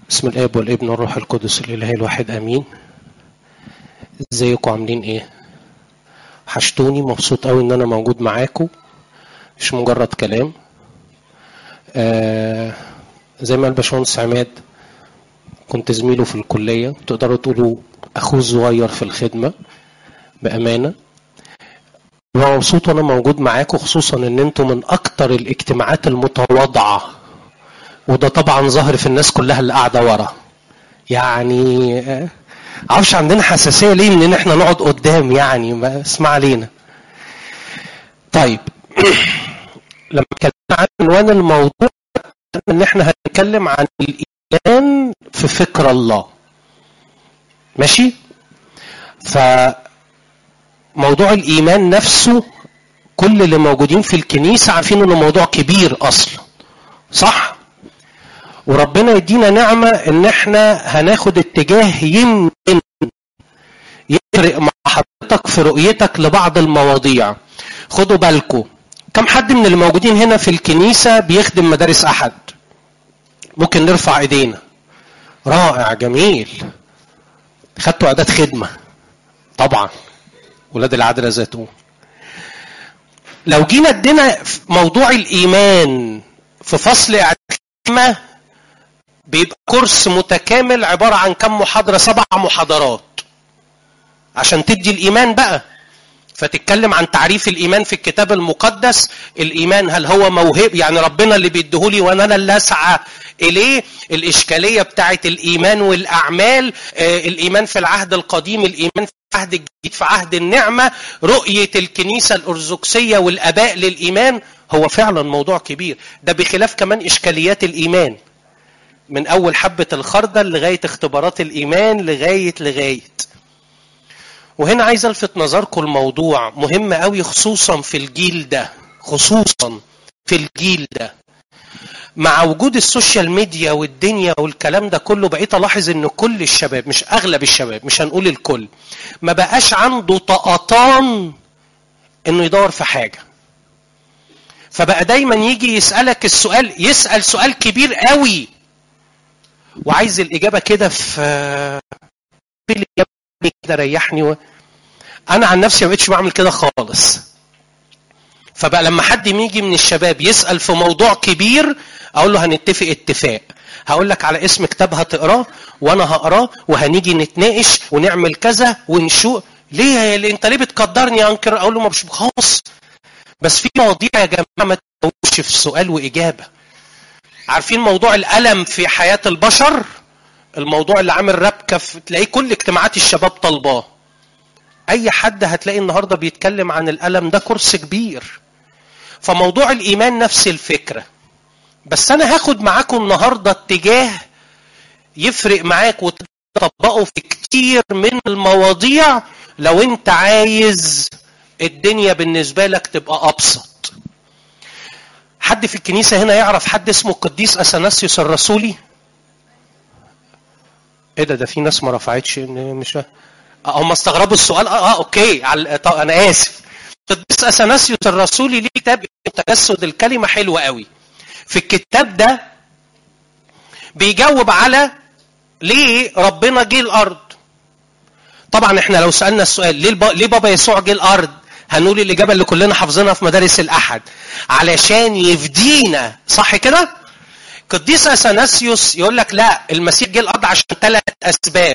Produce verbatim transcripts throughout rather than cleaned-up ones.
بسم الاب والابن والروح القدس الاله الواحد امين. ازيكم عاملين ايه؟ حشتوني، مبسوط قوي ان انا موجود معاكم، مش مجرد كلام. آه زي ما الباشمهندس عماد كنت زميله في الكليه، تقدروا تقولوا اخوه الصغير في الخدمه بامانه. مبسوط وانا موجود معاكم، خصوصا ان انتم من اكتر الاجتماعات المتواضعه، وده طبعا ظاهر في الناس كلها اللي قاعده ورا. يعني آه عارفش عندنا حساسيه ليه ان احنا نقعد قدام، يعني ما اسمع علينا. طيب لما اتكلمنا عن عنوان الموضوع ان احنا هنتكلم عن الايمان في فكر الله، ماشي؟ فموضوع الايمان نفسه كل اللي موجودين في الكنيسه عارفين انه موضوع كبير اصلا، صح؟ وربنا يدينا نعمه ان احنا هناخد اتجاه يمكن يفرق مع حضرتك في رؤيتك لبعض المواضيع. خدوا بالكم، كم حد من اللي موجودين هنا في الكنيسة بيخدم مدارس أحد؟ ممكن نرفع ايدينا. رائع، جميل. خدتوا اعداد خدمة طبعا، ولاد العذراء ذاتهم. لو جينا ادينا موضوع الايمان في فصل اعداد خدمة، بيبقى كورس متكامل عبارة عن كم محاضرة؟ سبع محاضرات عشان تدي الايمان بقى. فتتكلم عن تعريف الايمان في الكتاب المقدس. الايمان هل هو موهب، يعني ربنا اللي بيديهولي وانا اللي اسعى اليه؟ الاشكاليه بتاعه الايمان والاعمال، آه الايمان في العهد القديم، الايمان في العهد الجديد، في عهد النعمه، رؤيه الكنيسه الارثوذكسيه والاباء للايمان. هو فعلا موضوع كبير، ده بخلاف كمان اشكاليات الايمان من اول حبه الخردل لغايه اختبارات الايمان لغايه لغايه وهنا عايز الفت نظركم الموضوع مهم قوي، خصوصا في الجيل ده، خصوصا في الجيل ده مع وجود السوشيال ميديا والدنيا والكلام ده كله. بقيت الاحظ ان كل الشباب، مش اغلب الشباب، مش هنقول الكل، ما بقاش عنده طقطان انه يدور في حاجة. فبقى دايما يجي يسألك السؤال، يسأل سؤال كبير قوي وعايز الاجابة كده في الاجابة كده ريحني و... انا عن نفسي ما بقتش بعمل كده خالص. فبقى لما حد يجي من الشباب يسأل في موضوع كبير، اقول له هنتفق اتفاق، هقول لك على اسم كتاب هتقراه وانا هقراه وهنيجي نتناقش ونعمل كذا ونشوف. ليه يا اللي انت ليه بتقدرني يا انكر؟ اقول له ما مش خالص، بس في مواضيع يا جماعه ما تقولش في سؤال واجابه. عارفين موضوع الالم في حياه البشر؟ الموضوع اللي عامل ربكه في... تلاقيه كل اجتماعات الشباب طالباه. اي حد هتلاقي النهارده بيتكلم عن الالم، ده كورس كبير. فموضوع الايمان نفس الفكره، بس انا هاخد معاكم النهارده اتجاه يفرق معاك وتطبقه في كتير من المواضيع لو انت عايز الدنيا بالنسبه لك تبقى ابسط. حد في الكنيسه هنا يعرف حد اسمه القديس اثناسيوس الرسولي؟ ايه ده؟ ده في ناس ما رفعتش، مش هم استغربوا السؤال. اه اه اوكي، انا اسف. القديس اثناسيوس الرسولي ليه كتاب تجسد الكلمه حلو قوي. في الكتاب ده بيجاوب على ليه ربنا جه الارض. طبعا احنا لو سالنا السؤال ليه الب... ليه بابا يسوع جه الارض، هنقول الاجابه اللي كلنا حافظينها في مدارس الاحد، علشان يفدينا، صح كده؟ القديس اثناسيوس يقول لك لا، المسيح جه الارض عشان ثلاث اسباب.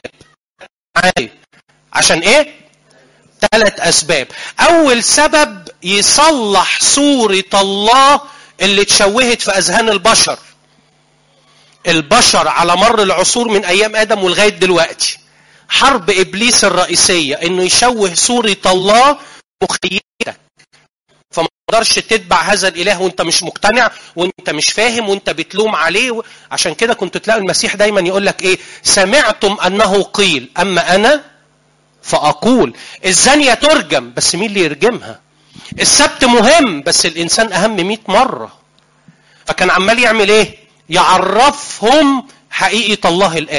عشان ايه؟ ثلاث اسباب. اول سبب يصلح صورة الله اللي اتشوهت في اذهان البشر. البشر على مر العصور من ايام ادم ولغايه دلوقتي، حرب ابليس الرئيسيه انه يشوه صورة الله مخيلتك، فما تقدرش تتبع هذا الاله وانت مش مقتنع وانت مش فاهم وانت بتلوم عليه. عشان كده كنت تلاقي المسيح دايما يقول لك ايه؟ سمعتم انه قيل اما انا فأقول. الزانية ترجم، بس مين اللي يرجمها؟ السبت مهم، بس الإنسان أهم مئة مرة. فكان عمال يعمل إيه؟ يعرفهم حقيقة الله الآن.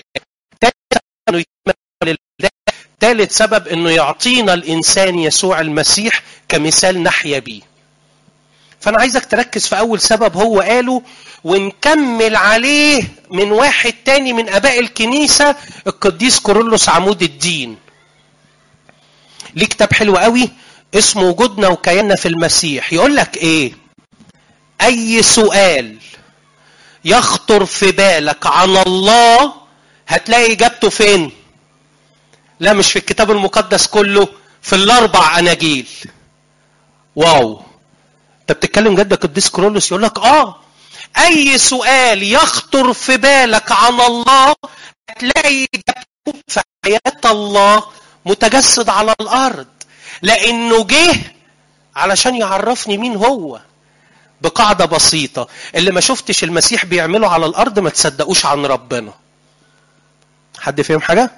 ثالث سبب إنه يعطينا الإنسان يسوع المسيح كمثال نحيا بيه. فأنا عايزك تركز في أول سبب هو قاله ونكمل عليه من واحد تاني من آباء الكنيسة، القديس كورولوس عمود الدين. ليه كتاب حلو قوي اسمه وجودنا وكياننا في المسيح. يقول لك ايه؟ اي سؤال يخطر في بالك عن الله هتلاقي اجابته فين؟ لا مش في الكتاب المقدس كله، في الاربع اناجيل. واو، انت بتتكلم جد يا قديس كورولوس؟ يقول لك اه اي سؤال يخطر في بالك عن الله هتلاقي اجابته في حياة الله متجسد على الارض، لانه جه علشان يعرفني مين هو. بقاعدة بسيطة، اللي ما شفتش المسيح بيعمله على الارض ما تصدقوش عن ربنا. حد فهم حاجة؟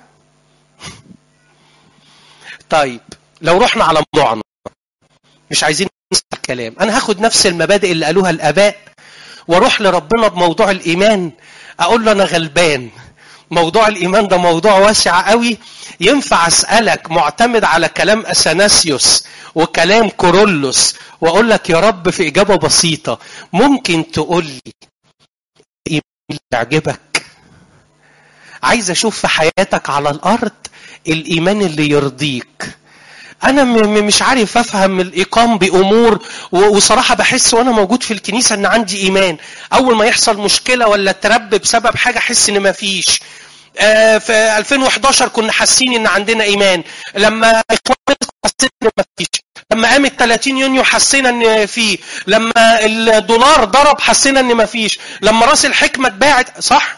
طيب لو رحنا على موضوعنا، مش عايزين ننسى الكلام، انا هاخد نفس المبادئ اللي قالوها الاباء واروح لربنا بموضوع الايمان، اقول له انا غلبان، موضوع الايمان ده موضوع واسع قوي، ينفع اسالك معتمد على كلام اثناسيوس وكلام كورولوس واقول لك يا رب في اجابه بسيطه ممكن تقول لي ايه اللي يعجبك؟ عايز اشوف في حياتك على الارض الايمان اللي يرضيك. انا مش عارف افهم الايقام بامور، وصراحه بحس وانا موجود في الكنيسه ان عندي ايمان، اول ما يحصل مشكله ولا ترب بسبب حاجه احس ان ما فيش. آه في ألفين وإحداشر كنا حاسين ان عندنا ايمان، لما حسينا ان ما فيش، لما قامت ثلاثين يونيو حسينا ان في، لما الدولار ضرب حسينا ان ما فيش، لما راس الحكمه اتباعت. صح؟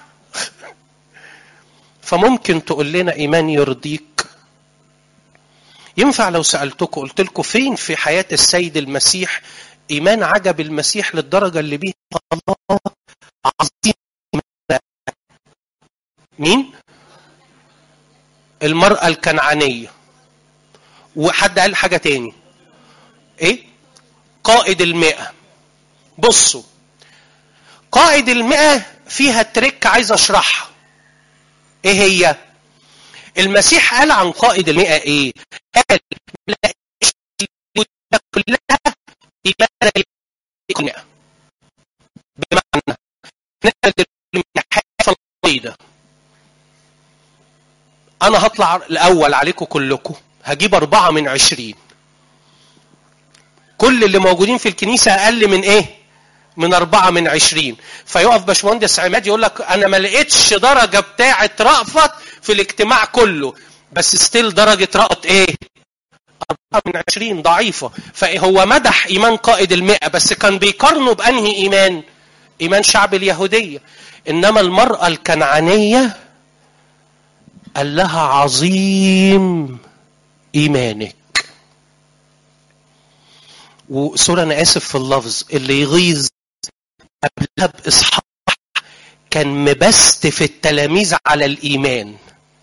فممكن تقول لنا ايمان يرضيك؟ ينفع لو سألتكم قلت لكم فين في حياة السيد المسيح إيمان عجب المسيح للدرجة اللي بيه الله عظيم؟ مين؟ المرأة الكنعانية. وحد قال حاجة تاني ايه؟ قائد المئة. بصوا، قائد المئة فيها تريك عايز اشرحها. ايه هي؟ المسيح قال عن قائد المئة ايه؟ قال لا كلها إيمان المئة، بمعنى نقدر من حافة القيدة انا هطلع الاول عليكم كلكم، هجيب اربعة من عشرين، كل اللي موجودين في الكنيسة اقل من ايه؟ من اربعة من عشرين. فيقف باشمهندس عماد يقول لك انا ما لقيتش درجة بتاعة رأفت في الاجتماع كله، بس ستيل درجة رأفت ايه؟ أربعة من عشرين، ضعيفة. فهو مدح ايمان قائد المئة، بس كان بيقارنه بانهي ايمان؟ ايمان شعب اليهودية. انما المرأة الكنعانية قال لها عظيم ايمانك. وسورة انا اسف في اللفظ، اللي يغيظ قبلها باصحاح كان مبست في التلاميذ على الايمان.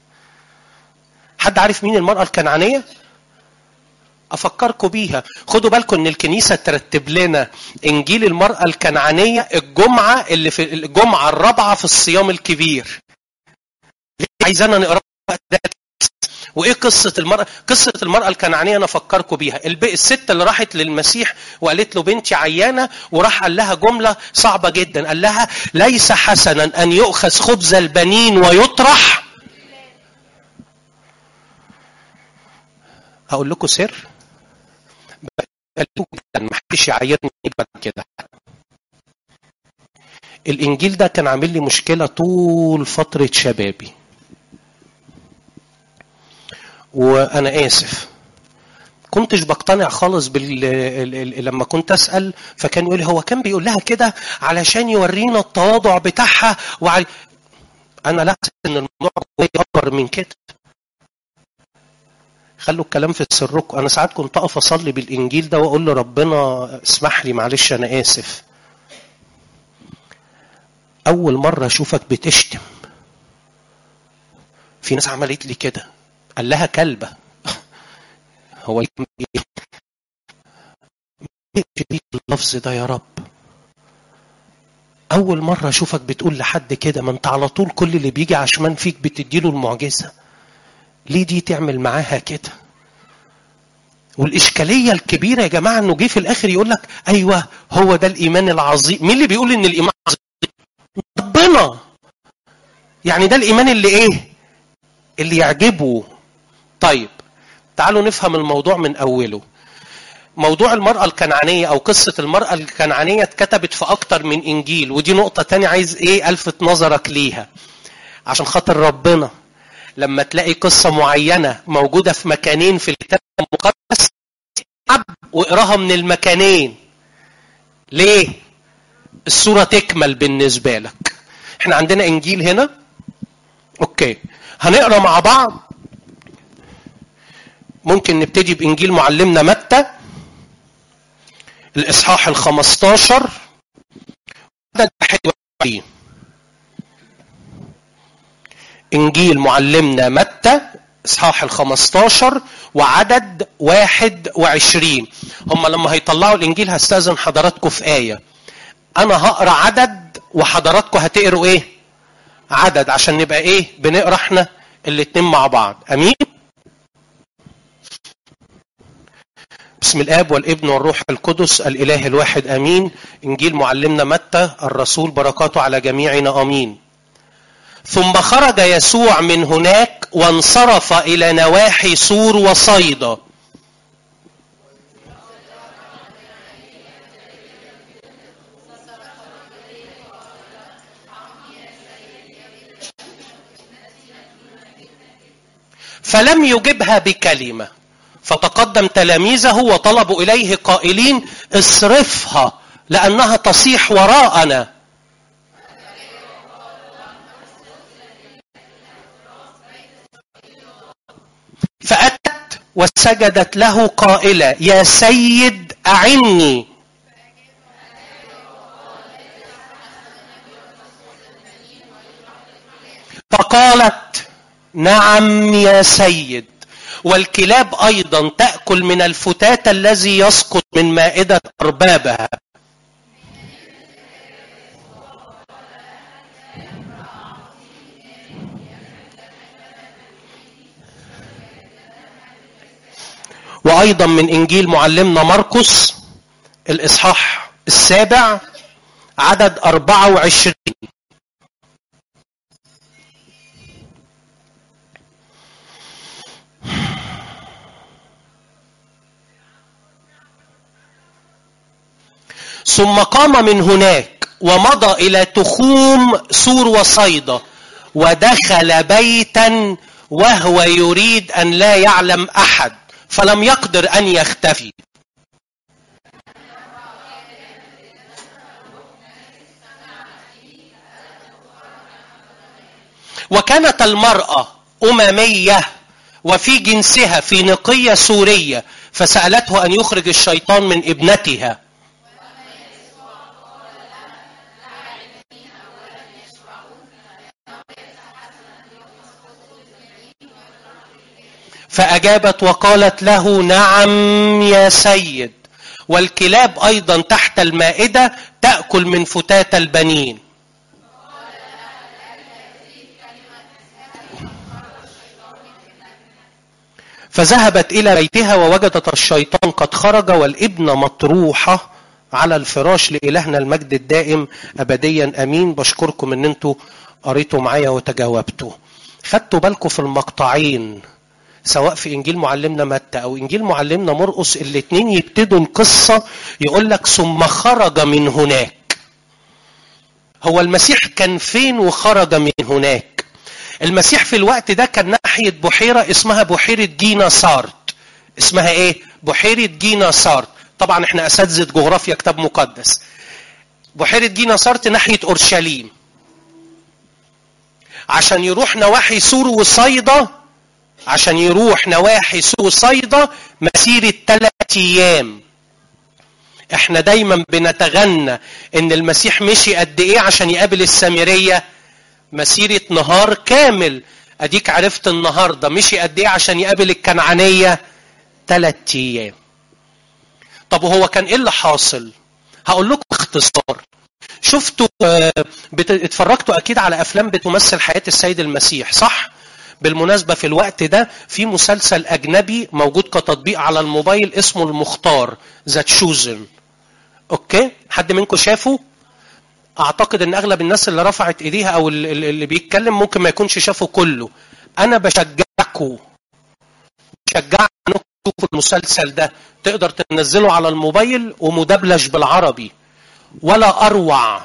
حد عارف مين المرأة الكنعانية؟ افكركم بيها. خدوا بالكم ان الكنيسة ترتب لنا انجيل المرأة الكنعانية الجمعة اللي في الجمعة الرابعة في الصيام الكبير. عايزانا نقرأ ده. وايه قصة المرأة؟ قصة المرأة الكنعانية انا افكركم بيها. الست اللي راحت للمسيح وقالت له بنتي عيانة، وراح قال لها جملة صعبة جدا، قال لها ليس حسنا ان يؤخذ خبز البنين ويطرح. هقول لكم سر، ما حدش يعيرني بعد كده. الانجيل ده كان عامل لي مشكلة طول فترة شبابي، وانا اسف كنتش بقتنع خالص بال لما كنت اسال، فكان يقول لي هو كان بيقول لها كده علشان يورينا التواضع بتاعها وعلى... انا لا، ان الموضوع اكبر من كده. خلوا الكلام في سركم. انا ساعات كنت اقف اصلي بالانجيل ده واقول له ربنا اسمح لي معلش انا اسف، اول مره اشوفك بتشتم. في ناس عملت لي كده، قال لها كلبه. هو ايه اللفظ ده يا رب؟ اول مره اشوفك بتقول لحد كده، ما انت على طول كل اللي بيجي عشمان فيك بتديله المعجزه، ليه دي تعمل معاها كده؟ والإشكالية الكبيرة يا جماعة إنه جه في الآخر يقول لك أيوة هو ده الإيمان العظيم. مين اللي بيقول إن الإيمان عظيم؟ ربنا. يعني ده الإيمان اللي إيه؟ اللي يعجبه. طيب تعالوا نفهم الموضوع من أوله. موضوع المرأة الكنعانية أو قصة المرأة الكنعانية اتكتبت في أكتر من إنجيل، ودي نقطة تانية عايز إيه ألفت نظرك ليها عشان خاطر ربنا. لما تلاقي قصة معينة موجودة في مكانين في الكتاب المقدس واقراها من المكانين. ليه؟ الصورة تكمل بالنسبة لك. احنا عندنا إنجيل هنا. أوكي هنقرأ مع بعض. ممكن نبتدي بإنجيل معلمنا متى الإصحاح الخمستاشر عدد واحد وعشرين. إنجيل معلمنا متى إصحاح الخمستاشر وعدد واحد وعشرين. هم لما هيطلعوا الإنجيل هستأذن حضراتكم في آية. أنا هقرأ عدد وحضراتكم هتقروا إيه؟ عدد عشان نبقى إيه؟ بنقرأ إحنا الاتنين مع بعض. أمين؟ بسم الآب والابن والروح القدس الإله الواحد أمين. إنجيل معلمنا متى الرسول بركاته على جميعنا أمين. ثم خرج يسوع من هناك وانصرف إلى نواحي سور وصيدا. فلم يجبها بكلمة، فتقدم تلاميذه وطلبوا إليه قائلين اصرفها لأنها تصيح وراءنا. فأتت وسجدت له قائلة يا سيد أعني. فقالت نعم يا سيد، والكلاب أيضا تأكل من الفتات الذي يسقط من مائدة أربابها. وأيضا من إنجيل معلمنا مرقس الإصحاح السابع عدد أربعة وعشرين. ثم قام من هناك ومضى إلى تخوم سور وصيدا ودخل بيتا وهو يريد أن لا يعلم أحد، فلم يقدر أن يختفي. وكانت المرأة أممية وفي جنسها فينيقية سورية، فسألته أن يخرج الشيطان من ابنتها. فأجابت وقالت له نعم يا سيد، والكلاب أيضا تحت المائدة تأكل من فتات البنين. فذهبت إلى بيتها ووجدت الشيطان قد خرج والابنة مطروحة على الفراش. لإلهنا المجد الدائم أبديا أمين. بشكركم أن انتوا قريتوا معايا وتجاوبتوا. خدتوا بالكم في المقطعين سواء في إنجيل معلمنا متى أو إنجيل معلمنا مرقس الاثنين يبتدوا القصة يقول لك ثم خرج من هناك. هو المسيح كان فين وخرج من هناك؟ المسيح في الوقت ده كان ناحية بحيرة اسمها بحيرة جينا سارت. اسمها ايه؟ بحيرة جينا سارت. طبعا احنا أساتذة جغرافيا كتاب مقدس. بحيرة جينا سارت ناحية أورشليم. عشان يروح نواحي سور وصيدا عشان يروح نواحي سور وصيدا مسيرة ثلاث أيام. احنا دايما بنتغنى ان المسيح مشي قد ايه عشان يقابل السامرية؟ مسيرة نهار كامل. اديك عرفت النهاردة مشي قد ايه عشان يقابل الكنعانية؟ ثلاث ايام. طب وهو كان ايه اللي حاصل؟ هقول لكم باختصار. شفتوا اتفرجتوا اكيد على افلام بتمثل حياة السيد المسيح صح؟ بالمناسبة في الوقت ده في مسلسل أجنبي موجود كتطبيق على الموبايل اسمه المختار، ذا تشوزن. أوكي، حد منكم شافه؟ أعتقد إن أغلب الناس اللي رفعت إيديها أو اللي بيتكلم ممكن ما يكونش شافه كله. أنا بشجعكم بشجعكم إنكم تشوفوا المسلسل ده، تقدر تنزله على الموبايل ومدبلج بالعربي. ولا أروع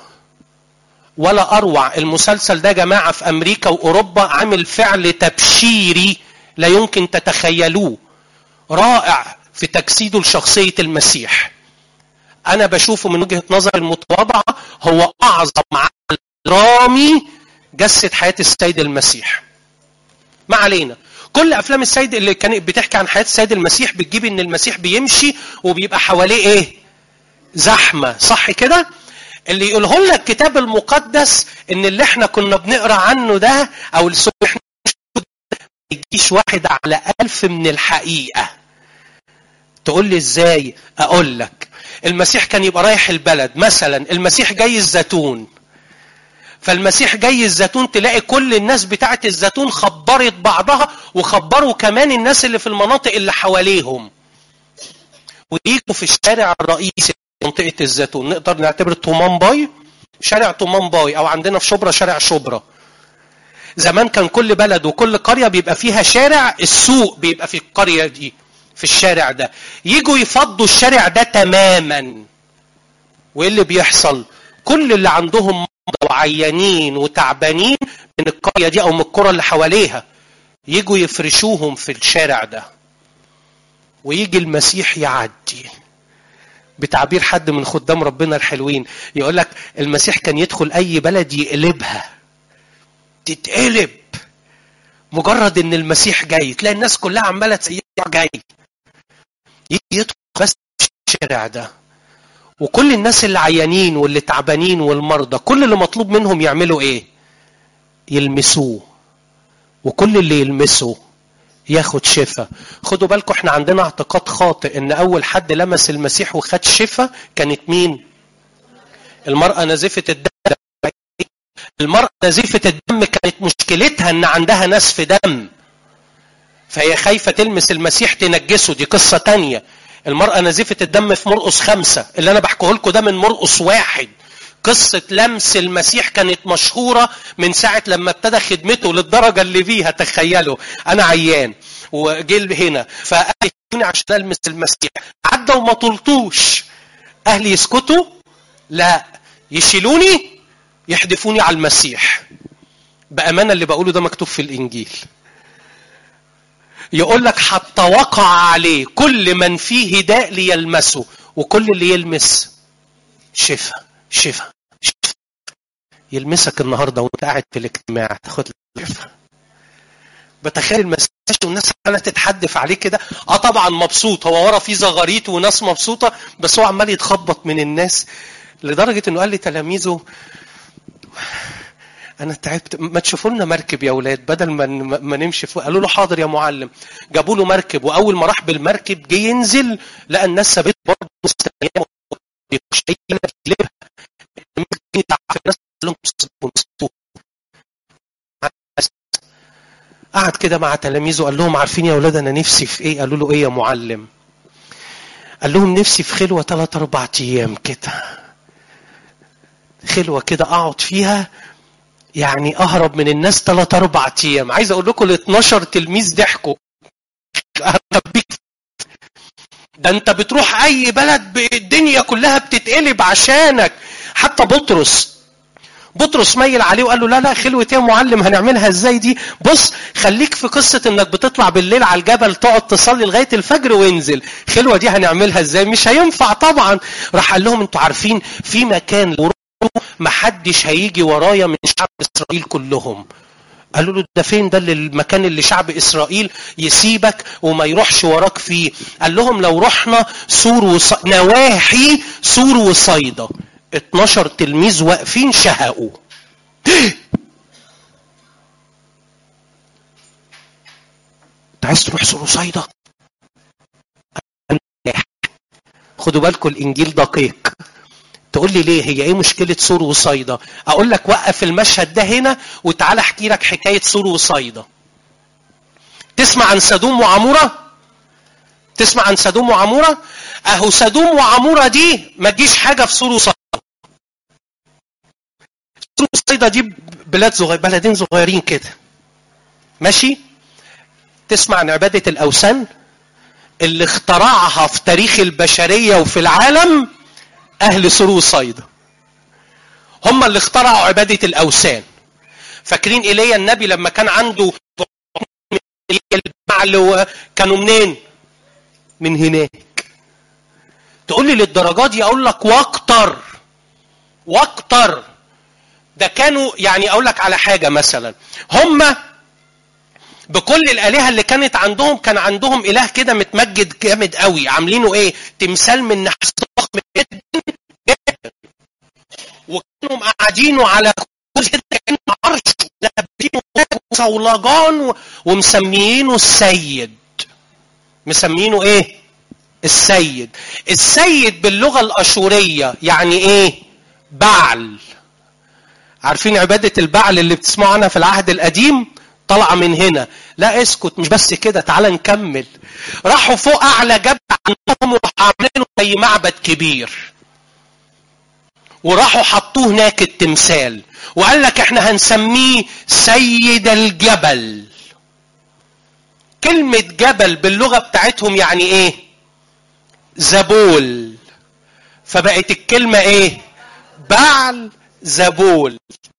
ولا أروع. المسلسل ده جماعة في أمريكا وأوروبا عامل فعل تبشيري لا يمكن تتخيلوه، رائع في تجسيده لشخصية المسيح. أنا بشوفه من وجهة نظر المتواضعة هو أعظم عمل درامي جسد حياة السيد المسيح. ما علينا، كل أفلام السيد اللي كانت بتحكي عن حياة السيد المسيح بتجيب إن المسيح بيمشي وبيبقى حواليه إيه؟ زحمة، صح كده؟ اللي يقوله لنا الكتاب المقدس ان اللي احنا كنا بنقرا عنه ده او اللي احنا ما يجيش واحد على ألف من الحقيقه. تقول لي ازاي؟ اقول لك. المسيح كان يبقى رايح البلد، مثلا المسيح جاي الزيتون، فالمسيح جاي الزيتون تلاقي كل الناس بتاعه الزيتون خبرت بعضها وخبروا كمان الناس اللي في المناطق اللي حواليهم، ويجوا في الشارع الرئيسي منطقة الزيتون، نقدر نعتبر طومان باي، شارع طومان باي، او عندنا في شبرا شارع شبرا. زمان كان كل بلد وكل قرية بيبقى فيها شارع، السوق بيبقى في القرية دي في الشارع ده، يجوا يفضوا الشارع ده تماما. وايه اللي بيحصل؟ كل اللي عندهم مرضى وعيانين وتعبانين من القرية دي او من القرى اللي حواليها يجوا يفرشوهم في الشارع ده، ويجي المسيح يعدي. بتعبير حد من خدام ربنا الحلوين يقول لك المسيح كان يدخل اي بلد يقلبها، تتقلب مجرد ان المسيح جاي، تلاقي الناس كلها عماله تسيح جاي، يدخل بس الشارع ده، وكل الناس اللي عيانين واللي تعبانين والمرضى كل اللي مطلوب منهم يعملوا ايه؟ يلمسوه، وكل اللي يلمسه ياخد شفاء. خدوا بالكم احنا عندنا اعتقاد خاطئ ان اول حد لمس المسيح وخد شفاء كانت مين؟ المرأة نزيفة الدم. المرأة نزيفة الدم كانت مشكلتها ان عندها نزف دم، فهي خايفة تلمس المسيح تنجسه، دي قصة تانية. المرأة نزيفة الدم في مرقس خمسة، اللي انا بحكيه لكم ده من مرقس واحد. قصة لمس المسيح كانت مشهورة من ساعة لما ابتدى خدمته للدرجة اللي فيها. تخيلوا أنا عيان وجيل هنا فأهلي عشان ألمس المسيح، عدى وما طلتوش، أهلي يسكتوا؟ لا، يشيلوني يحدفوني على المسيح. بأمانة اللي بقوله ده مكتوب في الإنجيل. يقول لك حتى وقع عليه كل من فيه داء ليلمسه، وكل اللي يلمس شفاء شفاء شفاء. يلمسك النهارده وانت قاعد في الاجتماع تاخد شفاء. بتخيل المسيح والناس عماله تتحدف عليه كده، اه طبعا مبسوط، هو ورا فيه زغاريت وناس مبسوطه، بس هو عمال يتخبط من الناس لدرجه انه قال لتلاميذه انا تعبت، ما تشوفوا لنا مركب يا اولاد بدل ما ما نمشي فوق. قالوا له حاضر يا معلم. جابوا له مركب، واول ما راح بالمركب جه ينزل لقى الناس سابت برضه مستنياه قعد كده مع تلاميذه قال لهم عارفين يا اولاد انا نفسي في ايه؟ قالوا له ايه يا معلم؟ قال لهم نفسي في خلوه ثلاث اربع ايام كده، خلوه كده اقعد فيها يعني اهرب من الناس ثلاث اربع ايام. عايز اقول لكم ال اتناشر تلميذ ضحكوا. ده انت بتروح اي بلد الدنيا كلها بتتقلب عشانك. حتى بطرس بطرس ميل عليه وقال له لا لا خلوة يا معلم هنعملها ازاي دي؟ بص خليك في قصة انك بتطلع بالليل على الجبل تقعد تصلي لغاية الفجر وينزل، خلوة دي هنعملها ازاي؟ مش هينفع طبعا. راح قال لهم انتوا عارفين في مكان لو محدش هيجي ورايا من شعب اسرائيل كلهم. قالوا له ده فين ده؟ اللي المكان اللي شعب اسرائيل يسيبك وما يروحش وراك فيه. قال لهم لو رحنا سور وص... نواحي سور وصيدا. اتناشر تلميذ واقفين شهقوا. انت عايز تروح سور وصيدا؟ خدوا بالكم الانجيل دقيق. تقول لي ليه؟ هي ايه مشكله سور وصيدا؟ اقول لك وقف المشهد ده هنا وتعالى احكي لك حكايه سور وصيدا. تسمع عن سدوم وعمورة؟ تسمع عن سدوم وعمورة؟ اهو سدوم وعمورة دي ما تجيش حاجة في سور وصيدا. سور وصيدا دي بلاد صغير، بلدين صغيرين كده ماشي. تسمع عن عبادة الأوثان اللي اخترعها في تاريخ البشرية وفي العالم أهل سور وصيدا، هم اللي اخترعوا عبادة الأوثان. فاكرين إيليا النبي لما كان عنده البعل كانوا منين؟ من هناك. تقول لي للدرجات دي؟ أقول لك واكتر واكتر. ده كانوا يعني أقول لك على حاجة مثلا، هم بكل الآلهة اللي كانت عندهم كان عندهم إله كده متمجد جامد قوي، عاملينه إيه؟ تمثال من نحاس ضخم جدا جدا، وكانوا قاعدينه على كانه عرش وصولجان ومسميينه السيد. مسميينه ايه؟ السيد. السيد باللغة الأشورية يعني ايه؟ بعل. عارفين عبادة البعل اللي بتسمعوا عنها في العهد القديم؟ طلع من هنا. لا اسكت، مش بس كده، تعال نكمل. راحوا فوق أعلى جبل عندهم وراحوا عاملينه زي معبد كبير، وراحوا حطوه هناك التمثال، وقال لك احنا هنسميه سيد الجبل. كلمة جبل باللغة بتاعتهم يعني ايه؟ زبول. فبقت الكلمة ايه؟ بعل زبول.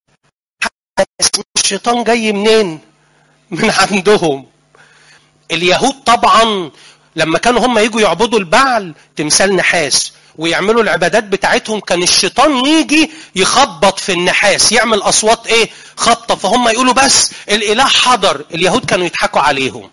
الشيطان جاي منين؟ من عندهم. اليهود طبعا لما كانوا هم يجوا يعبدوا البعل تمثال نحاس ويعملوا العبادات بتاعتهم، كان الشيطان يجي يخبط في النحاس يعمل أصوات ايه؟ خبطة. فهم يقولوا بس الإله حضر. اليهود كانوا يضحكوا عليهم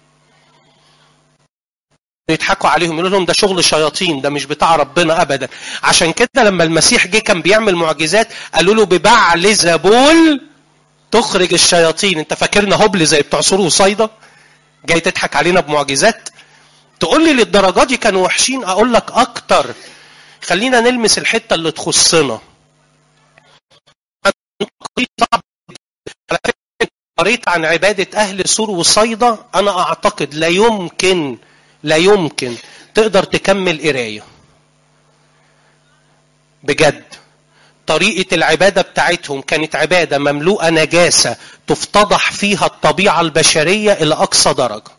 يضحكوا عليهم يقولوا لهم ده شغل شياطين، ده مش بتاع ربنا أبدا. عشان كده لما المسيح جه كان بيعمل معجزات قالوا له ببعل زبول تخرج الشياطين. انت فاكرنا هبل زي بتوع سور وصيدا جاي تضحك علينا بمعجزات؟ تقول لي للدرجات دي كانوا وحشين؟ اقول لك اكتر. خلينا نلمس الحته اللي تخصنا. قريت عن عباده اهل سور وصيدا، انا اعتقد لا يمكن لا يمكن تقدر تكمل قرايه بجد. طريقة العبادة بتاعتهم كانت عبادة مملوءة نجاسة تفتضح فيها الطبيعة البشرية إلى أقصى درجة.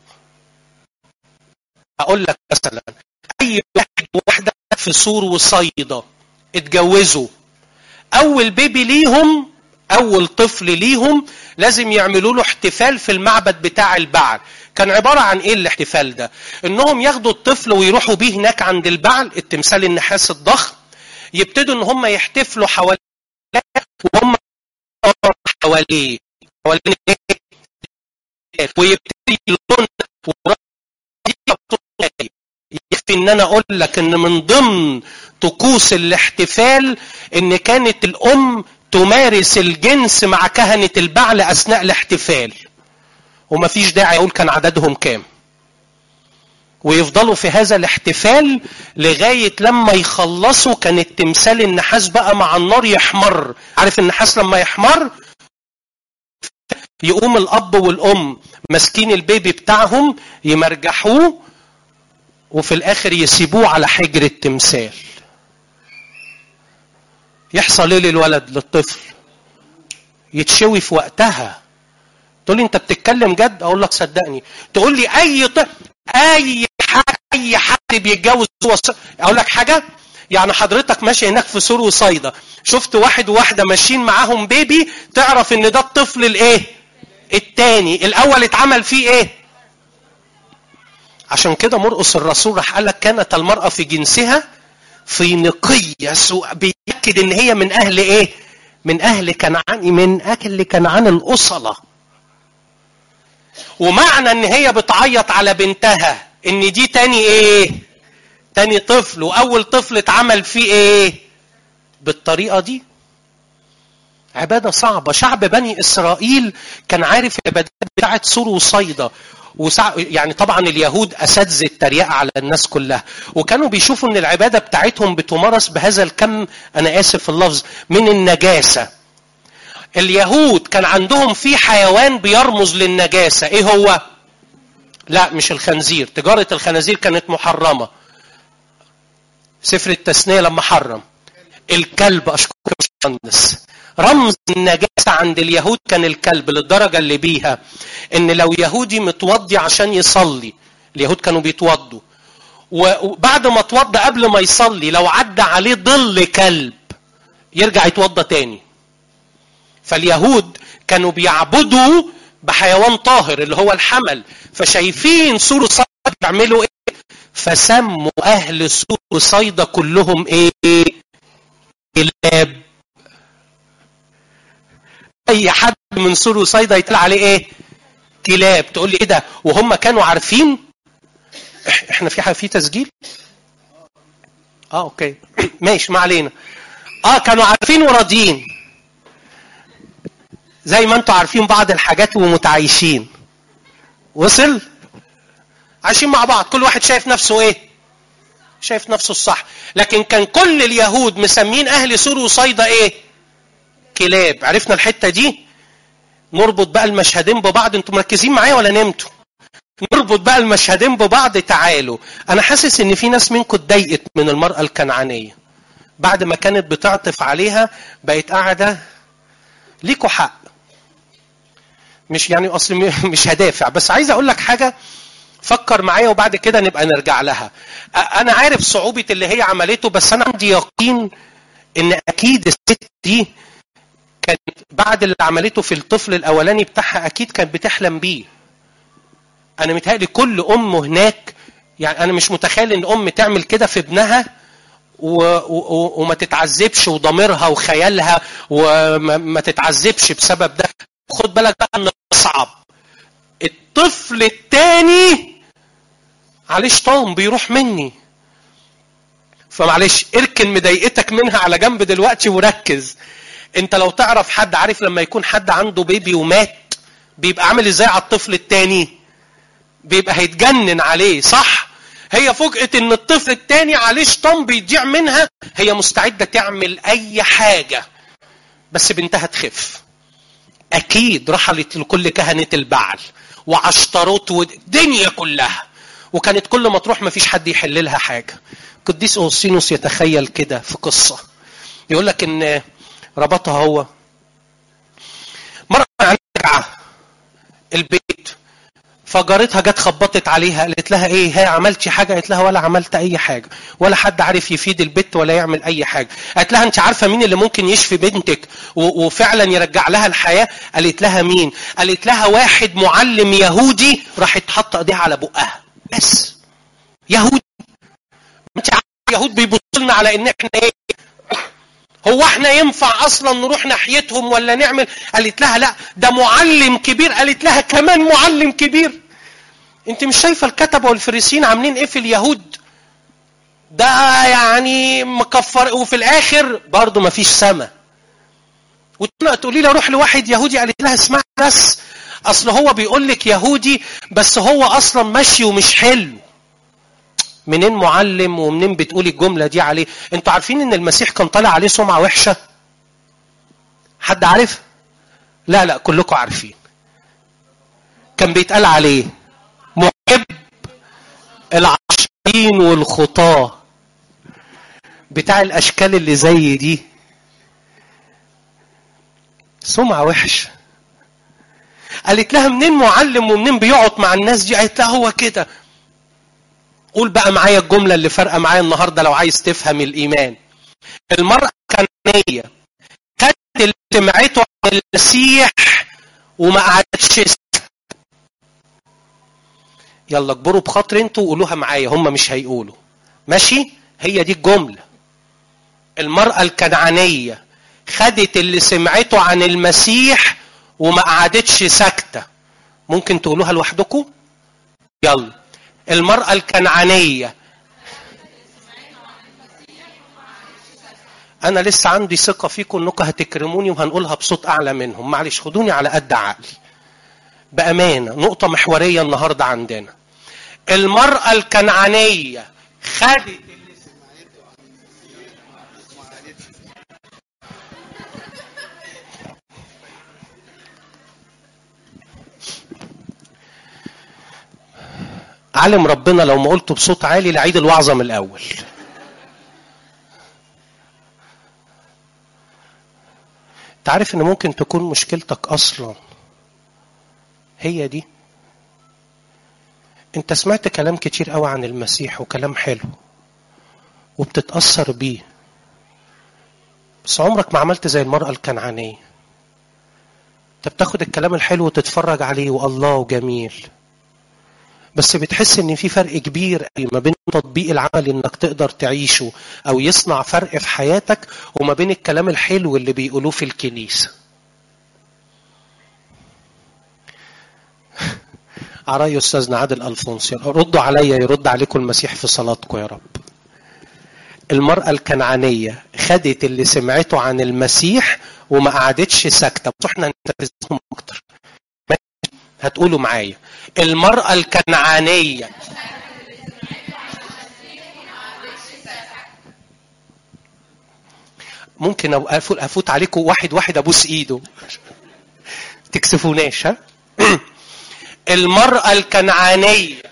أقول لك مثلا أي واحد واحدة في سور وصيدا اتجوزوا، أول بيبي ليهم، أول طفل ليهم لازم يعملوا له احتفال في المعبد بتاع البعل. كان عبارة عن إيه الاحتفال ده؟ إنهم ياخدوا الطفل ويروحوا بيه هناك عند البعل التمثال النحاس الضخم، يبتدوا ان هم يحتفلوا حواليه وهم حواليه حوالين ويبتدي اللون. يكفي ان انا اقول لك ان من ضمن طقوس الاحتفال ان كانت الام تمارس الجنس مع كهنة البعل اثناء الاحتفال، ومفيش داعي اقول كان عددهم كام، ويفضلوا في هذا الاحتفال لغاية لما يخلصوا. كان التمثال النحاس بقى مع النار يحمر. عارف النحاس لما يحمر يقوم الأب والأم ماسكين البيبي بتاعهم يمرجحوه، وفي الآخر يسيبوه على حجر التمثال. يحصل ايه للولد للطفل؟ يتشوي في وقتها. تقول لي انت بتتكلم جد؟ اقول لك صدقني. تقول لي اي طفل اي حد اي حد بيتجوز هو، اقول لك حاجه، يعني حضرتك ماشي هناك في سور وصيدا شفت واحد وواحده ماشيين معاهم بيبي، تعرف ان ده الطفل الايه؟ الثاني. الاول اتعمل فيه ايه؟ عشان كده مرقس الرسول راح قال لك كانت المراه في جنسها في نقيه، بيأكد ان هي من اهل ايه؟ من اهل كنعان، من اهل كنعان الاصله. ومعنى ان هي بتعيط على بنتها ان دي تاني ايه؟ تاني طفل، واول طفل اتعمل فيه ايه؟ بالطريقة دي. عبادة صعبة. شعب بني اسرائيل كان عارف العبادات بتاعت سور وصيدا، وسع... يعني طبعا اليهود اساتذه التريقه على الناس كلها، وكانوا بيشوفوا ان العبادة بتاعتهم بتمارس بهذا الكم، انا اسف في اللفظ، من النجاسة. اليهود كان عندهم في حيوان بيرمز للنجاسة، ايه هو؟ لا مش الخنزير، تجارة الخنازير كانت محرمة. سفر التثنية لما حرم الكلب، اشكرك يا باشمهندس. رمز النجاسة عند اليهود كان الكلب، للدرجة اللي بيها ان لو يهودي متوضي عشان يصلي، اليهود كانوا بيتوضوا، وبعد ما اتوضى قبل ما يصلي لو عدى عليه ظل كلب يرجع يتوضى تاني. فاليهود كانوا بيعبدوا بحيوان طاهر اللي هو الحمل، فشايفين سور صيدا بيعملوا ايه، فسموا اهل سور صيدا كلهم ايه؟ كلاب. اي حد من سور صيدا يطلع عليه ايه؟ كلاب. تقول لي ايه ده؟ وهم كانوا عارفين. احنا في في تسجيل؟ اه اوكي ماشي ما علينا. اه كانوا عارفين وراضيين، زي ما انتوا عارفين بعض الحاجات ومتعايشين. وصل؟ عايشين مع بعض، كل واحد شايف نفسه ايه؟ شايف نفسه الصح. لكن كان كل اليهود مسمين اهل سور وصيدا ايه؟ كلاب. عرفنا الحته دي؟ نربط بقى المشهدين ببعض. انتوا مركزين معايا ولا نمتوا؟ نربط بقى المشهدين ببعض. تعالوا، انا حاسس ان في ناس منكم اتضايقت من المرأة الكنعانية بعد ما كانت بتعطف عليها، بقت قاعدة. ليكوا حق، مش يعني اصل مش هدافع، بس عايز اقول لك حاجة فكر معايا وبعد كده نبقى نرجع لها. انا عارف صعوبة اللي هي عملته، بس انا عندي يقين ان اكيد الست دي كانت بعد اللي عملته في الطفل الاولاني بتاعها اكيد كانت بتحلم بيه. انا متهيألي كل ام هناك، يعني انا مش متخيل ان ام تعمل كده في ابنها و... و... وما تتعذبش، وضميرها وخيالها وما تتعذبش بسبب ده. خد بالك بقى ان اصعب الطفل الثاني عليه شيطان بيروح مني. فمعلش اركن مضايقتك منها على جنب دلوقتي وركز. انت لو تعرف حد، عارف لما يكون حد عنده بيبي ومات بيبقى عامل ازاي على الطفل الثاني؟ بيبقى هيتجنن عليه، صح؟ هي فوجئت ان الطفل الثاني عليه شيطان بيضيع منها، هي مستعده تعمل اي حاجه بس بنتها تخف. اكيد رحلت لكل كهنه البعل وعشتروت والدنيا كلها، وكانت كل ما تروح ما فيش حد يحل لها حاجه. قديس اوسينوس يتخيل كده في قصه، يقول لك ان ربطها هو مره رجع البيت، فجارتها جت خبطت عليها قالت لها ايه، هي عملتي حاجه؟ قالت لها ولا عملت اي حاجه، ولا حد عارف يفيد البت ولا يعمل اي حاجه. قالت لها انت عارفه مين اللي ممكن يشفي بنتك وفعلا يرجع لها الحياه؟ قالت لها مين؟ قالت لها واحد معلم يهودي راح حط ايديها على بقها. بس يهودي. انت عارفه اليهود بيبصوا لنا على ان احنا ايه؟ هو احنا ينفع اصلا نروح ناحيتهم ولا نعمل؟ قالت لها لا ده معلم كبير. قالت لها كمان معلم كبير؟ انت مش شايفه الكتبه والفريسيين عاملين ايه في اليهود؟ ده يعني مكفر، وفي الاخر برضه ما فيش سما. وتقولي لي اروح لواحد يهودي؟ قالت لها اسمع بس، اصل هو بيقول لك يهودي بس هو اصلا ماشي ومش حلو. منين معلم ومنين بتقولي الجمله دي عليه؟ انتوا عارفين ان المسيح كان طالع عليه سمعه وحشه؟ حد عارف؟ لا لا كلكم عارفين. كان بيتقال عليه محب العشرين والخطاه. بتاع الاشكال اللي زي دي سمعه وحشه. قالت لها منين معلم ومنين بيقعد مع الناس دي؟ قالت لها هو كده. قول بقى معايا الجمله اللي فارقه معايا النهارده لو عايز تفهم الايمان. المرأة الكنعانية خدت اللي سمعته عن المسيح وما قعدتش. يلا اكبروا بخاطر انتوا وقولوها معايا، هم مش هيقولوا. ماشي؟ هي دي الجملة. المرأة الكنعانية خدت اللي سمعته عن المسيح وما قعدتش ساكتة. ممكن تقولوها لوحدكم؟ يلا. المرأة الكنعانية. أنا لسه عندي ثقة فيكم إنكم هتكرموني وهنقولها بصوت أعلى منهم. معلش خدوني على قد عقلي. بأمانة نقطة محورية النهاردة عندنا. المرأة الكنعانية خدت اللي سمعته عن المسيح وما قعدتش. عالم ربنا لو ما قلته بصوت عالي لعيد الوعظة من الأول. تعرف ان ممكن تكون مشكلتك اصلا هي دي. انت سمعت كلام كتير قوي عن المسيح وكلام حلو وبتتأثر بيه، بس عمرك ما عملت زي المرأة الكنعانية. انت بتاخد الكلام الحلو وتتفرج عليه والله جميل، بس بتحس ان في فرق كبير ما بين تطبيق العمل انك تقدر تعيشه او يصنع فرق في حياتك، وما بين الكلام الحلو اللي بيقولوه في الكنيسة. عراي أستاذنا عادل ألفونسي، ردوا عليا يرد عليكم المسيح في صلاتكم يا رب. المرأة الكنعانية خدت اللي سمعته عن المسيح وما قعدتش ساكتة. بس احنا نتفزهم اكتر، هتقولوا معايا المرأة الكنعانية ممكن افوت عليكم واحد واحد ابوس ايده تكسفوناش. ها المرأة الكنعانية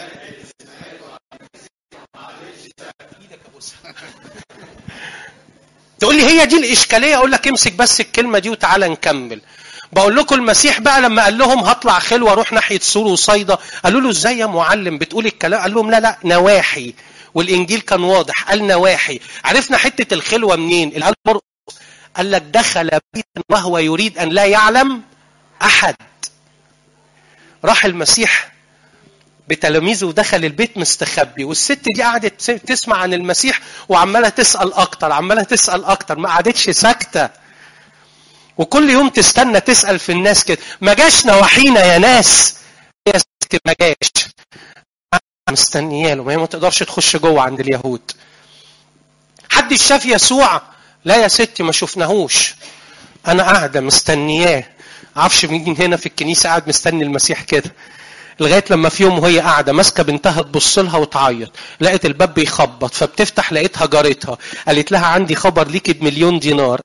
تقول لي هي دي الإشكالية، أقول لك امسك بس الكلمة دي وتعالى نكمل. بقول لكم المسيح بقى لما قال لهم هطلع خلوة اروح ناحية سور وصيدا، قالوا له ازاي يا معلم بتقول الكلام؟ قال لهم لا لا نواحي، والإنجيل كان واضح قال نواحي. عرفنا حتة الخلوة منين؟ القال مرقس قال لك دخل بيتا وهو يريد أن لا يعلم أحد. راح المسيح بتلاميذه ودخل البيت مستخبي، والست دي قعدت تسمع عن المسيح وعمالة تسأل أكتر عمالة تسأل أكتر، ما قعدتش ساكتة، وكل يوم تستنى تسأل في الناس كده. ما جاش نواحينا يا ناس يا ست، ما جاش، مستنياله، ما هي ما تقدرش تخش جوه عند اليهود. حد شاف يسوع؟ لا يا ستي ما شفناهوش، أنا قاعدة مستنياه. عارفش مين هنا في الكنيسة قاعد مستني المسيح كده، لغايه لما في يوم وهي قاعده ماسكه بنتها تبص لها وتعيط، لقيت الباب بيخبط، فبتفتح لقيتها جارتها، قالت لها عندي خبر ليكي بمليون دينار.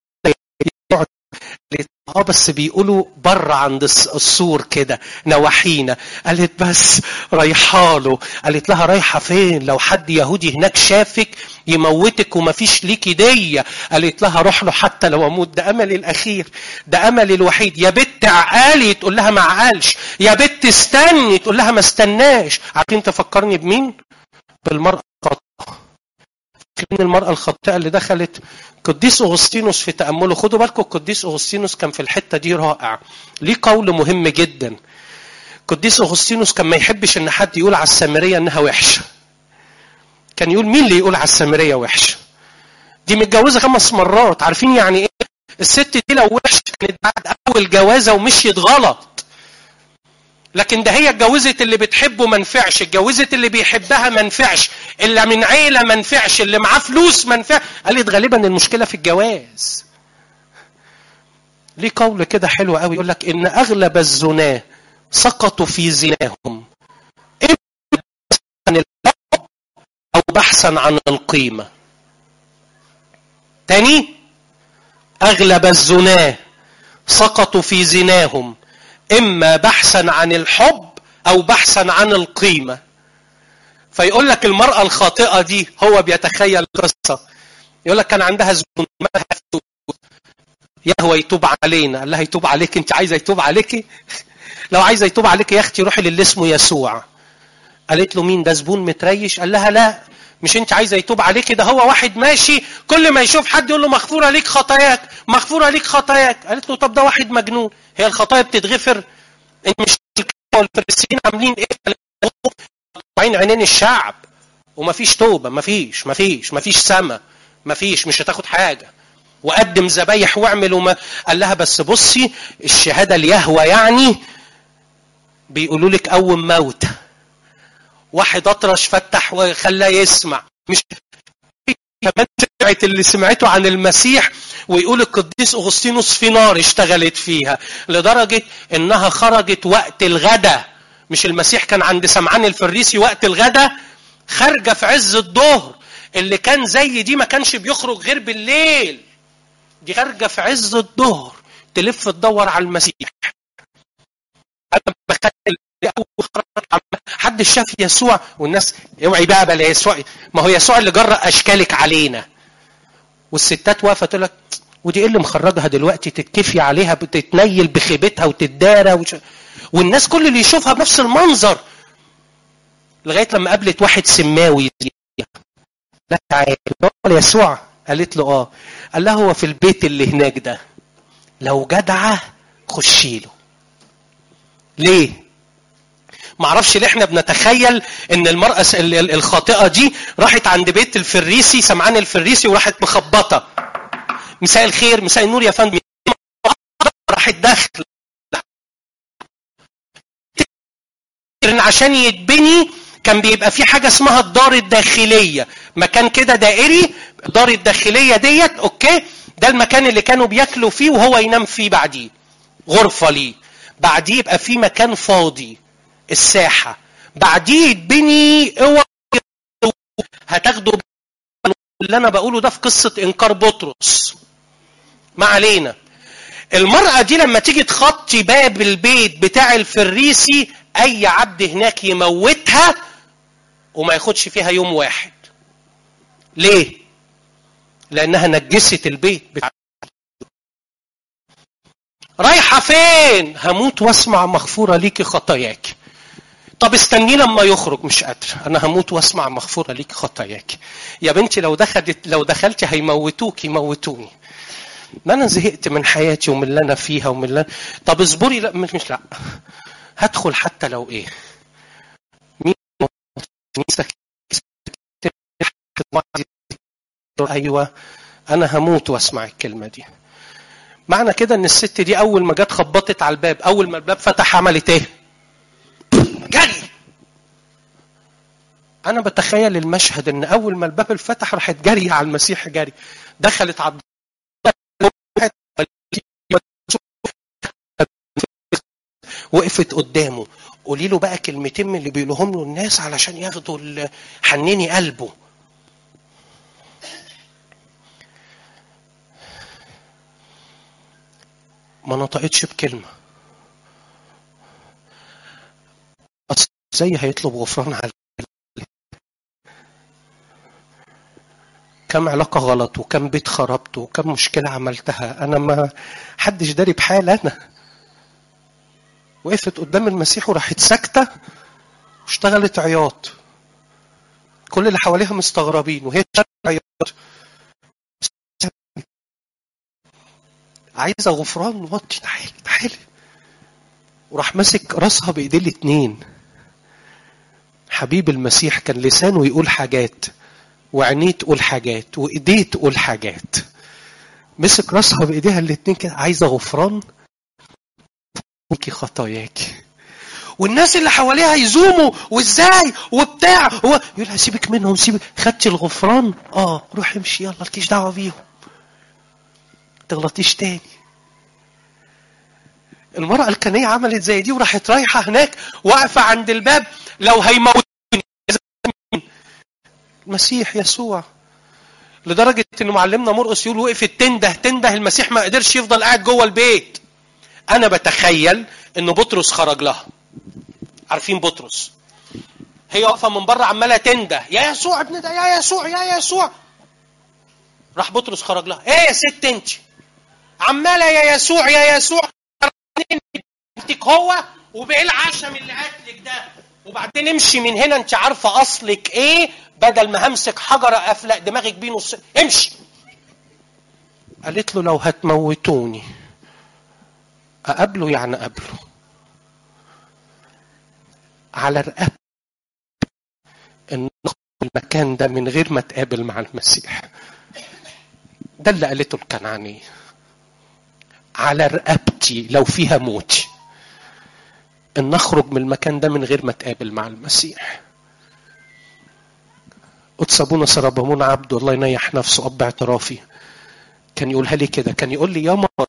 قالت اه بس بيقولوا بره عند السور كده نواحينا. قالت بس رايحاله. قالت لها رايحه فين؟ لو حد يهودي هناك شافك يموتك ومفيش ليكي ديه. قالت لها روح له حتى لو اموت، ده املي الاخير، ده املي الوحيد. يا بنت عقالي، تقول لها ما عقالش. يا بنت استني، تقول لها ما استناش. عارفين تفكرني بمين؟ بالمرأة الخاطئة. من المرأة الخاطئة اللي دخلت قديس أغسطينوس في تأمله. خدوا بالكم قديس أغسطينوس كان في الحتة دي رائع، ليه قول مهم جدا. قديس أغسطينوس كان ما يحبش ان حد يقول على السامرية انها وحشة. كان يقول مين اللي يقول على السامرية وحشة؟ دي متجوزة خمس مرات. عارفين يعني ايه؟ الست دي لو وحشة كانت بعد اول جوازة ومشيت غلط، لكن ده هي اتجوزت اللي بتحبه ما نفعش، اتجوزت اللي بيحبها ما نفعش، اللي من عيلة ما نفعش، اللي معاه فلوس ما نفعش. قالت غالبا المشكلة في الجواز. ليه قول كده حلو قوي، يقول لك ان اغلب الزناه سقطوا في زناهم اما عن الحب او بحثا عن القيمة. تاني، اغلب الزناه سقطوا في زناهم اما بحثا عن الحب او بحثا عن القيمة. فيقول لك المرأة الخاطئة دي هو بيتخيل قصة، يقول لك كان عندها زبون يهوى يتوب علينا. قال لها يتوب عليك؟ انت عايزة يتوب عليكي؟ لو عايزة يتوب عليك يا اختي روحي للي اسمه يسوع. قالت له مين ده؟ زبون متريش. قال لها لا، مش انت عايزة يتوب عليك، ده هو واحد ماشي كل ما يشوف حد يقول له مغفورة ليك خطاياك مغفورة ليك خطاياك. قالت له طب ده واحد مجنون، هي الخطايا بتتغفر؟ انت مش الفريسيين عاملين ايه؟ عين عينين الشعب ومفيش توبة، مفيش مفيش مفيش سما، مفيش، مش هتاخد حاجة، وقدم ذبايح واعمل وما. قال لها بس بصي الشهادة ليهوى يعني بيقولوا لك قوم موت، واحد اطرش فتح وخلاه يسمع. مش كمان سمعت اللي سمعته عن المسيح. ويقول القديس أغسطينوس في نار اشتغلت فيها لدرجة انها خرجت وقت الغدا. مش المسيح كان عند سمعان الفريسي وقت الغدا؟ خارجة في عز الظهر. اللي كان زي دي ما كانش بيخرج غير بالليل، دي خارجة في عز الظهر تلف تدور على المسيح. انا بخيل حد شاف يسوع؟ والناس اوعي بقى بلا يسوع، ما هو يسوع اللي جرأ اشكالك علينا. والستات واقفه تقول لك ودي ايه اللي مخرجها دلوقتي تتكفي عليها، بتتنيل بخيبتها وتدارى وش... والناس كل اللي يشوفها بنفس المنظر. لغايه لما قابلت واحد سماوي، لا تعالى يسوع، قالت له اه. قال لها هو في البيت اللي هناك ده لو جدعه خشي له. ليه؟ ما اعرفش ليه احنا بنتخيل ان المرأة الخاطئة دي راحت عند بيت الفريسي، سمعان الفريسي، وراحت مخبطة مساء الخير مساء النور يا فندم، راحت داخل عشان يتبني. كان بيبقى في حاجة اسمها الدار الداخلية، مكان كده دائري. الدار الداخلية ديت اوكي، ده المكان اللي كانوا بياكلوا فيه وهو ينام فيه، بعديه غرفة ليه، بعديه يبقى في مكان فاضي الساحة، بعديه يتبني. اوعى هتاخدوا اللي انا بقوله ده في قصة انكار بطرس. ما علينا. المرأة دي لما تيجي تخطي باب البيت بتاع الفريسي، اي عبد هناك يموتها وما ياخدش فيها يوم واحد. ليه؟ لانها نجست البيت بتاع. رايحة فين؟ هموت واسمع مغفورة ليكي خطاياك. طب استني لما يخرج. مش قادر، انا هموت واسمع مغفورة ليكي خطاياك. يا بنتي لو دخلت لو دخلتي هيموتوك يموتوني. ما انا زهقت من حياتي ومن اللي انا فيها ومن اللي... طب اصبري. لا مش مش لا هدخل حتى لو ايه. مين ايوه انا هموت واسمع الكلمة دي. معنى كده ان الست دي اول ما جت خبطت على الباب، اول ما الباب فتح عملت ايه؟ جري. انا بتخيل المشهد ان اول ما الباب الفتح راحت جري على المسيح، جري دخلت على وقفت قدامه. قولي له بقى كلمتين من اللي بيقولهم له الناس علشان ياخدوا حنيني قلبه. ما نطقتش بكلمة. زي هيطلب غفران على كم علاقة غلط وكم بيت خربته وكم مشكلة عملتها. أنا ما حدش داري بحال. أنا وقفت قدام المسيح وراحت ساكتة واشتغلت عياط. كل اللي حواليها مستغربين وهي عياط. عايزة غفران. وطي تعالي تعالي. وراح ماسك راسها بإيديه الاتنين. حبيب المسيح كان لسانه يقول حاجات وعينيه تقول حاجات وإيديه تقول حاجات. مسك راسها بإيديها الاتنين كده. عايزة غفران ليكي خطاياك. والناس اللي حواليها يزوموا وازاي وبتاع هو يقول لها سيبك منهم سيبك. خدتي الغفران؟ اه روح امشي يلا مالكيش دعوه بيهم، تغلطيش تاني. المرأة الكنية عملت زي دي وراحت رايحة هناك واقفة عند الباب. لو هيموتني المسيح يسوع، لدرجة ان معلمنا مرقس يقول وقفت تنده تنده المسيح ما قدرش يفضل قاعد جوه البيت. انا بتخيل ان بطرس خرج لها. عارفين بطرس؟ هي واقفة من بره عمالة تنده يا يسوع ابن ده يا يسوع يا يسوع. راح بطرس خرج لها. ايه يا ست انت عمالة يا يسوع يا يسوع انتك هو وبقى العشم اللي قتلك ده، وبعدين امشي من هنا. انت عارفة اصلك ايه؟ بدل ما همسك حجرة افلق دماغك بيه نص. امشي. قالت له لو هتموتوني اقابله. يعني اقابله على رقبة ان المكان ده من غير ما تقابل مع المسيح. ده اللي قالته الكنعانية. على رقبتي لو فيها موتي ان نخرج من المكان ده من غير ما تقابل مع المسيح. قدس ابونا سربمون عبد الله ينيح نفسه اب اعترافي كان يقولها لي كده. كان يقول لي يا مرارك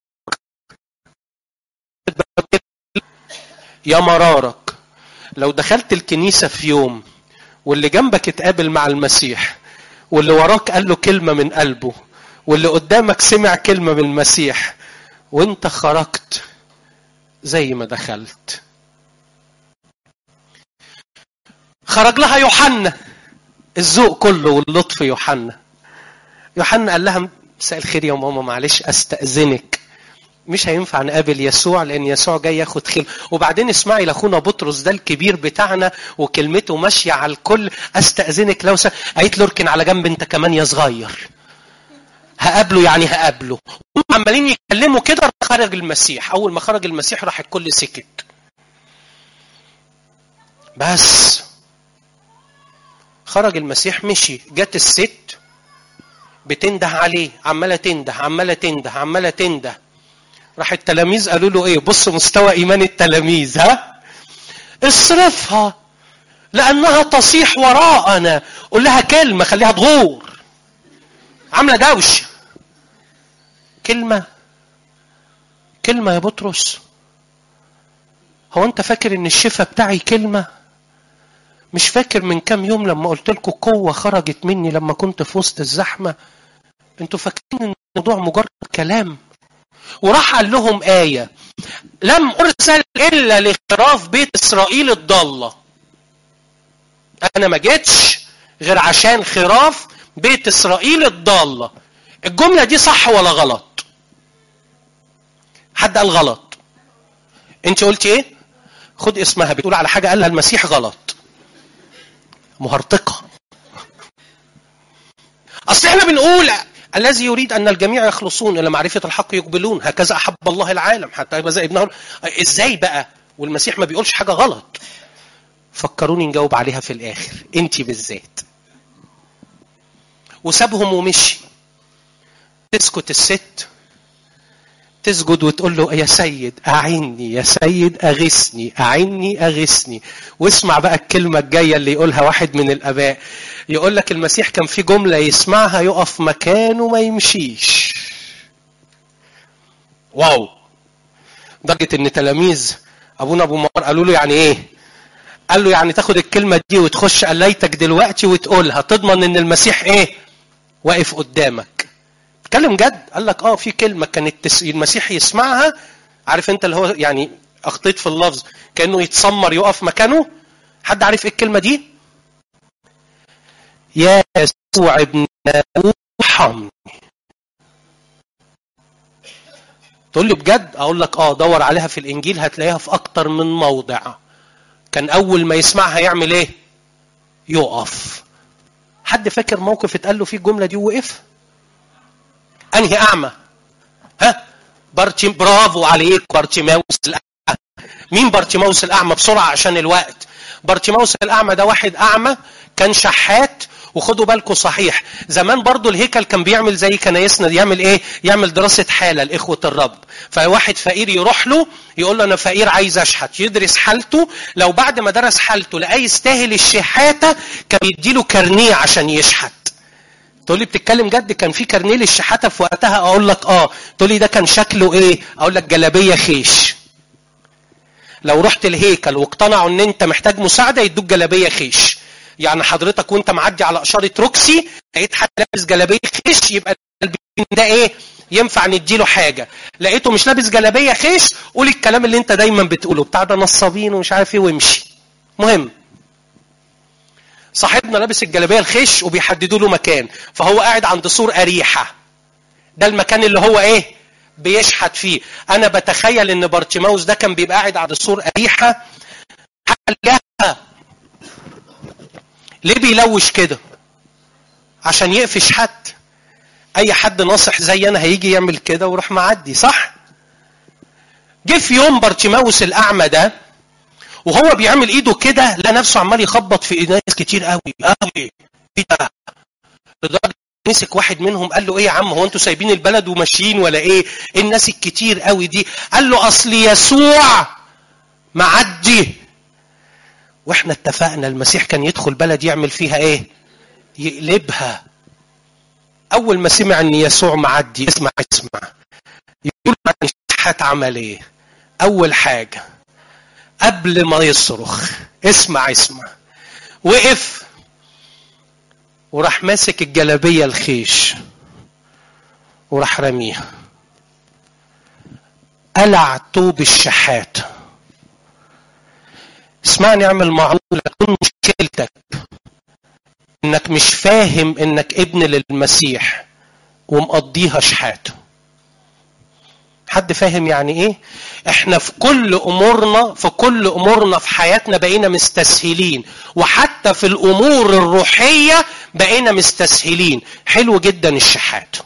يا مرارك لو دخلت الكنيسة في يوم واللي جنبك اتقابل مع المسيح واللي وراك قال له كلمة من قلبه واللي قدامك سمع كلمة من المسيح وانت خرجت زي ما دخلت. خرج لها يوحنا، الذوق كله واللطف. يوحنا يوحنا قال لها مساء الخير يا ماما، معلش استأذنك، مش هينفع نقابل يسوع لان يسوع جاي ياخد خير. وبعدين اسمعي لاخونا بطرس ده الكبير بتاعنا وكلمته ماشيه على الكل، استأذنك لو س... قالت له اركن على جنب انت كمان يا صغير، هقابله يعني هقابله. عمالين يتكلموا كده، خرج المسيح. اول ما خرج المسيح راح الكل سكت. بس خرج المسيح مشي، جت الست بتنده عليه، عماله تنده عماله تنده عماله تنده. راح التلاميذ قالوا له ايه؟ بص مستوى ايمان التلاميذ، ها، اصرفها لانها تصيح وراءنا، قول لها كلمه خليها تغور، عامله دوشه. كلمه كلمه يا بطرس؟ هو انت فاكر ان الشفاء بتاعي كلمه؟ مش فاكر من كام يوم لما قلت لكم قوه خرجت مني لما كنت في وسط الزحمه؟ انتوا فاكرين ان الموضوع مجرد كلام؟ وراح قال لهم آية: لم أرسل إلا لخراف بيت إسرائيل الضالة. أنا ما جيتش غير عشان خراف بيت إسرائيل الضالة. الجملة دي صح ولا غلط؟ حد قال غلط؟ انت قلتي ايه؟ خد اسمها، بتقول على حاجة قالها المسيح غلط، مهرطقة. أصل احنا بنقول الذي يريد أن الجميع يخلصون إلى معرفة الحق يقبلون، هكذا أحب الله العالم حتى يبقى زي ابنه. إزاي بقى والمسيح ما بيقولش حاجة غلط؟ فكروني نجاوب عليها في الآخر، أنت بالذات. وسابهم ومشي. تسكت الست، تسجد وتقول له يا سيد أعني، يا سيد أغثني، أعني أغثني. واسمع بقى الكلمة الجاية اللي يقولها واحد من الآباء، يقول لك المسيح كان في جملة يسمعها يقف مكانه ما يمشيش. واو! درجة ان تلاميذ ابونا ابو مار قالوا له يعني ايه؟ قال له يعني تاخد الكلمة دي وتخش قليتك دلوقتي وتقولها، تضمن ان المسيح ايه؟ واقف قدامك. اتكلم جد. قال لك اه في كلمة كانت المسيح يسمعها، عارف انت اللي هو يعني اخطيت في اللفظ، كأنه يتسمر يقف مكانه. حد عارف ايه الكلمة دي؟ يا يسوع ابن داوود ارحمني. تقول لي بجد؟ اقول لك اه دور عليها في الانجيل هتلاقيها في اكتر من موضع. كان اول ما يسمعها يعمل ايه؟ يقف. حد فاكر موقف اتقال له فيه الجمله دي ووقف؟ انهي اعمى؟ ها؟ بارتي. برافو عليك، بارتيماوس الاعمى. مين بارتيماوس الاعمى؟ بسرعه عشان الوقت. بارتيماوس الاعمى ده واحد اعمى كان شحات. وخدوا بالكم صحيح زمان برضو الهيكل كان بيعمل زي كنايسنا، يعمل ايه؟ يعمل دراسة حالة لإخوة الرب. فواحد فقير يروح له يقول له انا فقير عايز اشحت، يدرس حالته. لو بعد ما درس حالته لقى يستاهل الشحاتة كان يديله كارنيه عشان يشحت. تقول لي بتتكلم جد؟ كان في كارنيه للشحاتة في وقتها؟ اقول لك اه. تقول لي ده كان شكله ايه؟ اقول لك جلابية خيش. لو رحت الهيكل واقتنعوا ان انت محتاج مساعدة يدوك جلابية خيش. يعني حضرتك وانت معدي على اشاره روكسي لقيت حد لابس جلابيه خيش، يبقى ده ايه؟ ينفع نديله حاجه. لقيته مش لابس جلابيه خيش، قول الكلام اللي انت دايما بتقوله بتاع ده نصابين ومش عارف ايه وامشي. مهم صاحبنا لابس الجلابيه الخيش وبيحددوا له مكان، فهو قاعد عند سور اريحه، ده المكان اللي هو ايه؟ بيشحت فيه. انا بتخيل ان بارتيماوس ده كان بيبقى قاعد عند سور اريحه. ليه بيلوش كده؟ عشان يقفش حد. اي حد ناصح زي انا هيجي يعمل كده ويروح معدي، صح؟ جه في يوم بارتيماوس الاعمى ده وهو بيعمل ايده كده لقى نفسه عمال يخبط في ناس كتير قوي قوي. ايه ده؟ لدرجه مسك واحد منهم قال له ايه يا عم، هو انتوا سايبين البلد وماشيين ولا ايه؟ ايه الناس الكتير قوي دي؟ قال له اصل يسوع معدي. واحنا اتفقنا المسيح كان يدخل بلد يعمل فيها ايه؟ يقلبها. اول ما سمع ان يسوع معدي، اسمع اسمع يقول عن الشحات عمل ايه؟ اول حاجه قبل ما يصرخ، اسمع اسمع، وقف وراح ماسك الجلابيه الخيش وراح رميها. قلع توب الشحات، اسمعني اعمل معروف، تكون مشكلتك انك مش فاهم انك ابن للمسيح ومقضيها شحاته. حد فاهم يعني ايه؟ احنا في كل امورنا في كل امورنا في حياتنا بقينا مستسهلين، وحتى في الامور الروحيه بقينا مستسهلين. حلو جدا الشحات،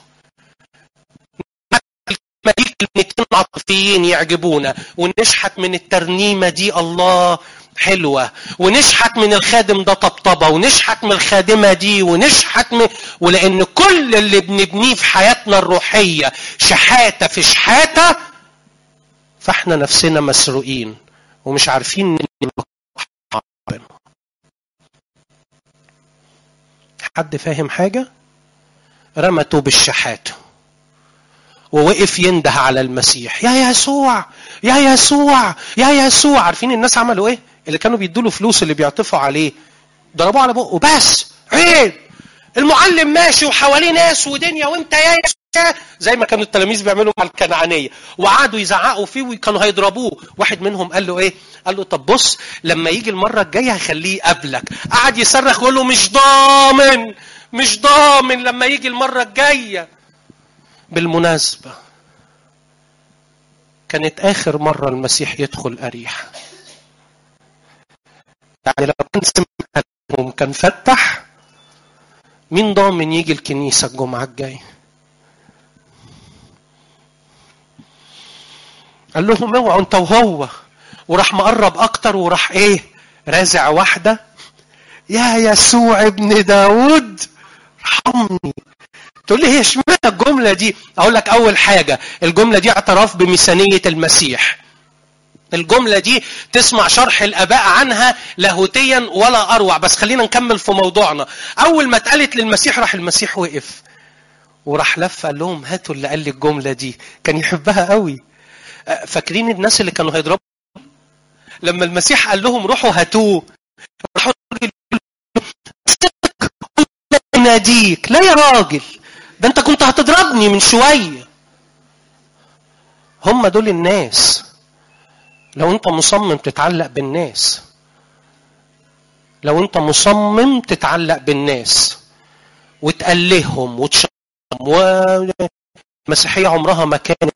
كلمتين عاطفيين يعجبونا، ونشحت من الترنيمه دي الله حلوه، ونشحت من الخادم ده طبطبه، ونشحت من الخادمه دي، ونشحت من، ولان كل اللي بنبنيه في حياتنا الروحيه شحاته في شحاته، فاحنا نفسنا مسروقين ومش عارفين. حد فاهم حاجه؟ رمته بالشحاته ووقف ينده على المسيح، يا يسوع يا يسوع يا يسوع. عارفين الناس عملوا ايه؟ اللي كانوا بيدوا له فلوس، اللي بيعطفوا عليه، ضربوه على بقه. بس عيب، المعلم ماشي وحواليه ناس ودنيا وانت يا يسوع، زي ما كانوا التلاميذ بيعملوا مع الكنعانيه، وقعدوا يزعقوا فيه وكانوا هيضربوه. واحد منهم قال له ايه؟ قال له طب بص، لما يجي المره الجايه هخليه يقابلك. قعد يصرخ ويقول له مش ضامن مش ضامن لما يجي المره الجايه. بالمناسبة كانت آخر مرة المسيح يدخل أريحة. يعني لو كان سمعهم كان فتح، مين ضامن يجي الكنيسة الجمعة الجاية؟ قال لهم اوعوا انت وهو، وراح مقرب أكتر وراح إيه؟ رازع واحدة، يا يسوع ابن داود ارحمني. تقول لي هي اشمعنى الجملة دي؟ أقول لك أول حاجة، الجملة دي اعتراف بمثانية المسيح. الجملة دي تسمع شرح الآباء عنها لاهوتيا ولا أروع، بس خلينا نكمل في موضوعنا. أول ما اتقالت للمسيح راح المسيح وقف وراح لف قال لهم هاتوا اللي قال لي الجملة دي. كان يحبها قوي. فاكرين الناس اللي كانوا هيضربوا لما المسيح قال لهم روحوا هاتوه؟ راحوا ناديك. لا يا راجل، ده انت كنت هتضربني من شوية. هم دول الناس. لو انت مصمم تتعلق بالناس، لو انت مصمم تتعلق بالناس وتألههم وتشرهم، والمسيحية عمرها ما كانت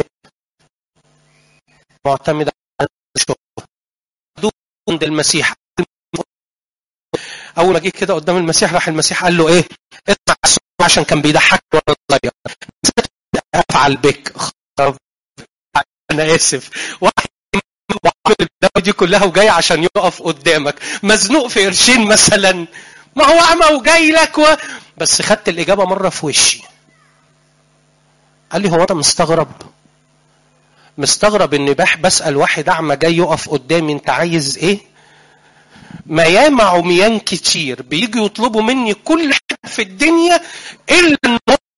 معتمدة على الشهرة. عند المسيح اول ما جه كده قدام المسيح راح المسيح قال له ايه؟ اسمع عشان كان بيضحك وانا صغير، افعل بك. انا اسف، واحد وعامل الدعوه دي كلها وجاي عشان يقف قدامك مزنوق في قرشين مثلا، ما هو اعمى وجاي لك و... بس خدت الاجابه مره في وشي. قال لي هو انت مستغرب؟ مستغرب اني بح بسال واحد اعمى جاي يقف قدامي انت عايز ايه؟ ما ياما عميان كتير بييجوا يطلبوا مني كل حاجه في الدنيا الا ان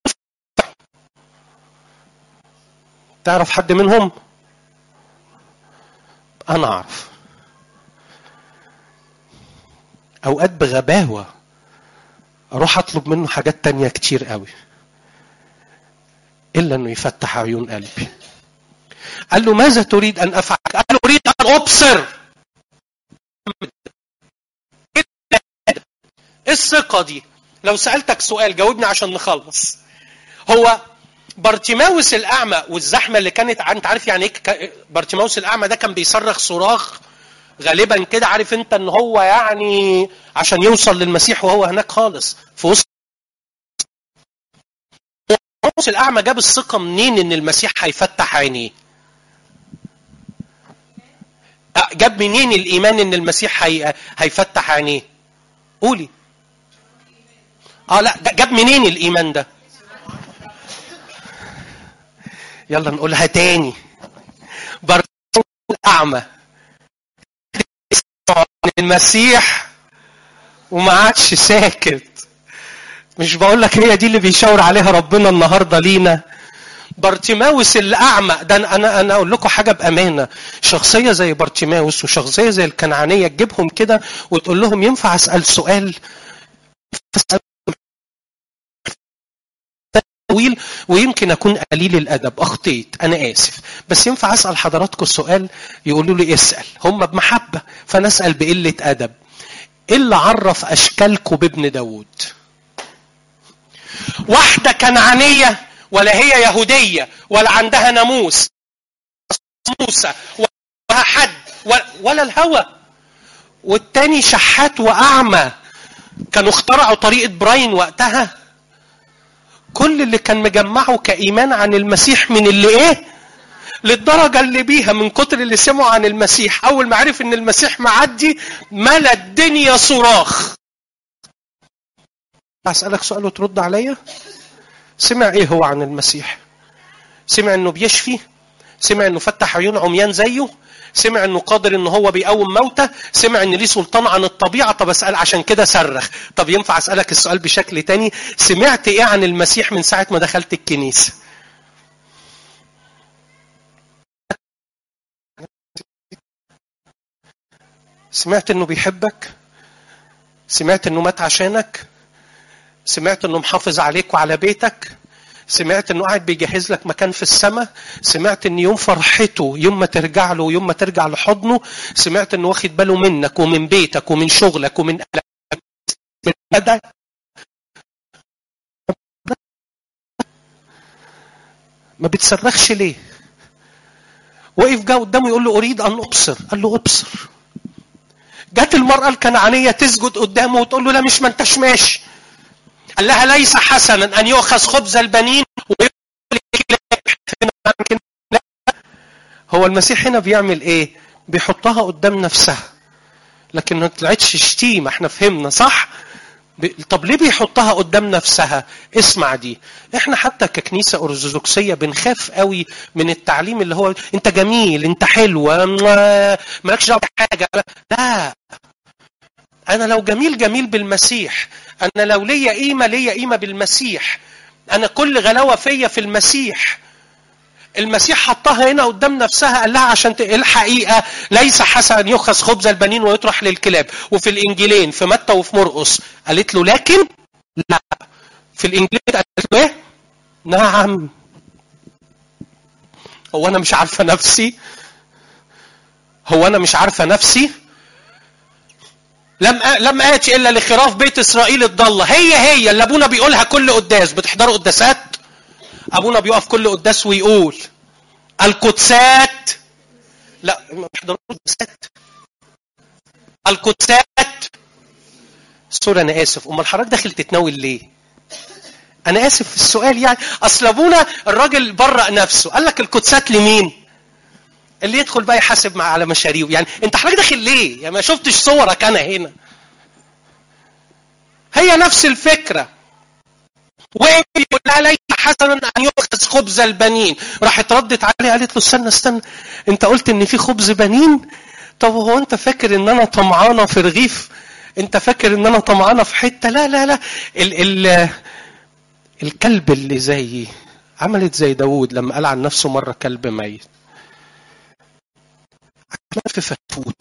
تعرف حد منهم؟ انا اعرف. اوقات بغباوه اروح اطلب منه حاجات تانية كتير قوي الا انه يفتح عيون قلبي. قال له ماذا تريد ان افعل؟ قال له اريد ان ابصر. ايه الثقه دي؟ لو سالتك سؤال جاوبني عشان نخلص. هو بارتيماوس الاعمى والزحمه اللي كانت، انت عارف يعني ايه بارتيماوس الاعمى؟ ده كان بيصرخ صراخ غالبا كده، عارف انت ان هو يعني عشان يوصل للمسيح وهو هناك خالص في وسط. بارتيماوس الاعمى جاب الثقه منين ان المسيح هيفتح عينيه؟ جاب منين الايمان ان المسيح هي... هيفتح عينيه؟ قولي. اه لا، جاب منين الايمان ده؟ يلا نقولها تاني. بارتيماوس الاعمى المسيح وما عادش ساكت. مش بقول لك هي دي اللي بيشاور عليها ربنا النهارده لينا؟ بارتيماوس الاعمى ده، انا انا اقول لكم حاجه بامانه، شخصيه زي بارتيماوس وشخصيه زي الكنعانيه تجيبهم كده وتقول لهم ينفع اسال سؤال؟ طويل ويمكن اكون قليل الادب، اخطيت، انا اسف، بس ينفع اسال حضراتكم سؤال؟ يقولوا لي اسال، هم بمحبه، فانا اسال بقله ادب. ايه اللي عرف اشكالكم بابن داود؟ واحده كنعانيه ولا هي يهوديه ولا عندها ناموس موسى ولا حد ولا الهوى، والتاني شحات واعمى، كانوا اخترعوا طريقه براين وقتها. كل اللي كان مجمعه كايمان عن المسيح من اللي ايه للدرجه اللي بيها من كتر اللي سمعوا عن المسيح، اول ما عرف ان المسيح معدي ملا الدنيا صراخ. اسالك سؤال وترد عليا. سمع ايه هو عن المسيح؟ سمع انه بيشفي، سمع انه فتح عيون عميان زيه، سمع انه قادر ان هو بيقوم موتى، سمع ان ليه سلطان عن الطبيعه. طب اسال عشان كده صرخ. طب ينفع اسالك السؤال بشكل تاني؟ سمعت ايه عن المسيح من ساعه ما دخلت الكنيسه؟ سمعت انه بيحبك؟ سمعت انه مات عشانك؟ سمعت انه محافظ عليك وعلى بيتك؟ سمعت انه قاعد بيجهز لك مكان في السماء؟ سمعت ان يوم فرحته يوم ما ترجع له ويوم ما ترجع لحضنه؟ سمعت انه واخد باله منك ومن بيتك ومن شغلك ومن قلبك؟ ما بتصرخش ليه؟ وقف جاء قدامه يقول له اريد ان ابصر، قال له ابصر. جت المرأة الكنعانية تسجد قدامه وتقول له لا مش ما انتش ماشي. قال لها ليس حسنا ان يؤخذ خبز البنين هو المسيح هنا بيعمل ايه؟ بيحطها قدام نفسها، لكن ما طلعتش شتيمه، احنا فهمنا صح؟ طب ليه بيحطها قدام نفسها؟ اسمع دي، احنا حتى ككنيسه ارثوذكسيه بنخاف قوي من التعليم اللي هو انت جميل، انت حلوه، مالكش دعوه بحاجه. لا، انا لو جميل جميل بالمسيح، انا لو ليا قيمه ليا قيمه بالمسيح، انا كل غلاوه فيا في المسيح. المسيح حطها هنا قدام نفسها، قال لها عشان الحقيقه ليس حسن ان يؤخذ خبز البنين ويطرح للكلاب. وفي الانجيلين في متى وفي مرقس قالت له لكن لا. في الانجيل قالت له ايه؟ نعم. هو انا مش عارفه نفسي؟ هو انا مش عارفه نفسي؟ لم لم اتي الا لخراف بيت اسرائيل الضاله. هي هي اللي ابونا بيقولها كل قداس. بتحضروا قداسات؟ ابونا بيقف كل قداس ويقول القدسات. لا ما بيحضروا قداسات. القدسات. سوري انا اسف، امال حضرتك داخل تتناول ليه؟ انا اسف في السؤال، يعني اصل ابونا الراجل برأ نفسه قال لك القدسات لمين؟ اللي يدخل بقى يحاسب مع على مشاريعه. يعني انت حضرتك داخل ليه؟ يعني ما شفتش صورك انا هنا. هي نفس الفكره. ويقول لها ليس حسنا ان يؤخذ خبز البنين. راحت ردت عليه قالت له استنى استنى، انت قلت ان في خبز بنين؟ طب هو انت فاكر ان انا طمعانه في رغيف؟ انت فاكر ان انا طمعانه في حته؟ لا لا لا. ال ال الكلب اللي زيي عملت زي داود لما قال عن نفسه مره كلب ميت. في فتفوت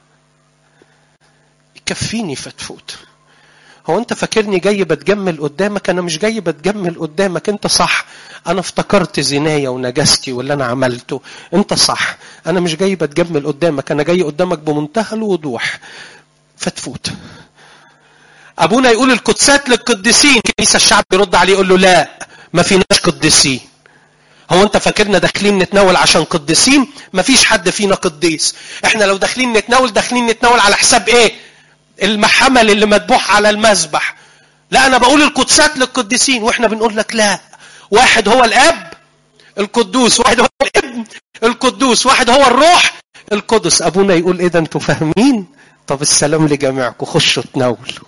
يكفيني فتفوت. هو انت فاكرني جاي بتجمل قدامك؟ انا مش جاي بتجمل قدامك، انت صح. انا افتكرت زنايا ونجاستي واللي انا عملته، انت صح. انا مش جاي بتجمل قدامك، انا جاي قدامك بمنتهى الوضوح. فتفوت. ابونا يقول القدسات للقديسين، كنيسه الشعب يرد عليه يقول له لا، ما فيناش قديسين. هو انت فاكرنا داخلين نتناول عشان قديسين؟ ما فيش حد فينا قديس. احنا لو داخلين نتناول داخلين نتناول على حساب ايه؟ المحمل اللي مذبوح على المذبح. لا انا بقول القدسات للقديسين، واحنا بنقول لك لا، واحد هو الاب القدوس، واحد هو الابن القدوس، واحد هو الروح القدس. ابونا يقول ايه ده؟ انتوا فاهمين؟ طب السلام لجميعكم، خشوا تناولوا.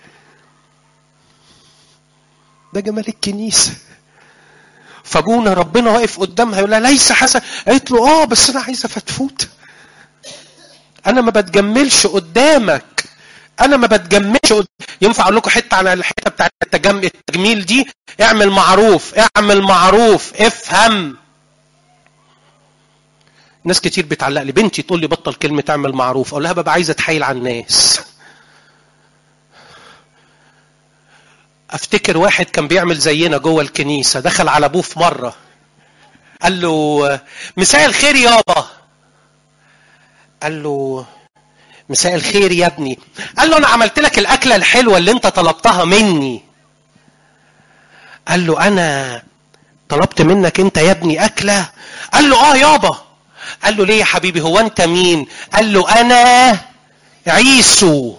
ده جمال الكنيسه. فابونا ربنا واقف قدامها يقول لها ليس حسن. قالت له اه بس انا عايزه فتفوت، انا ما بتجملش قدامك، انا ما بتجملش قدامك. ينفع اقول لكم حته على الحته بتاعت التجميل دي؟ اعمل معروف، اعمل معروف، افهم. ناس كتير بتعلق لي، بنتي تقول لي بطل كلمه اعمل معروف، اقول لها ببقى عايزه اتحايل على الناس. افتكر واحد كان بيعمل زينا جوه الكنيسة، دخل على ابوه في مرة قال له مساء الخير يابا. قال له مساء الخير يا ابني. قال له انا عملت لك الاكلة الحلوة اللي انت طلبتها مني. قال له انا طلبت منك انت يا ابني اكلة؟ قال له اه يابا. قال له ليه يا حبيبي، هو انت مين؟ قال له انا عيسو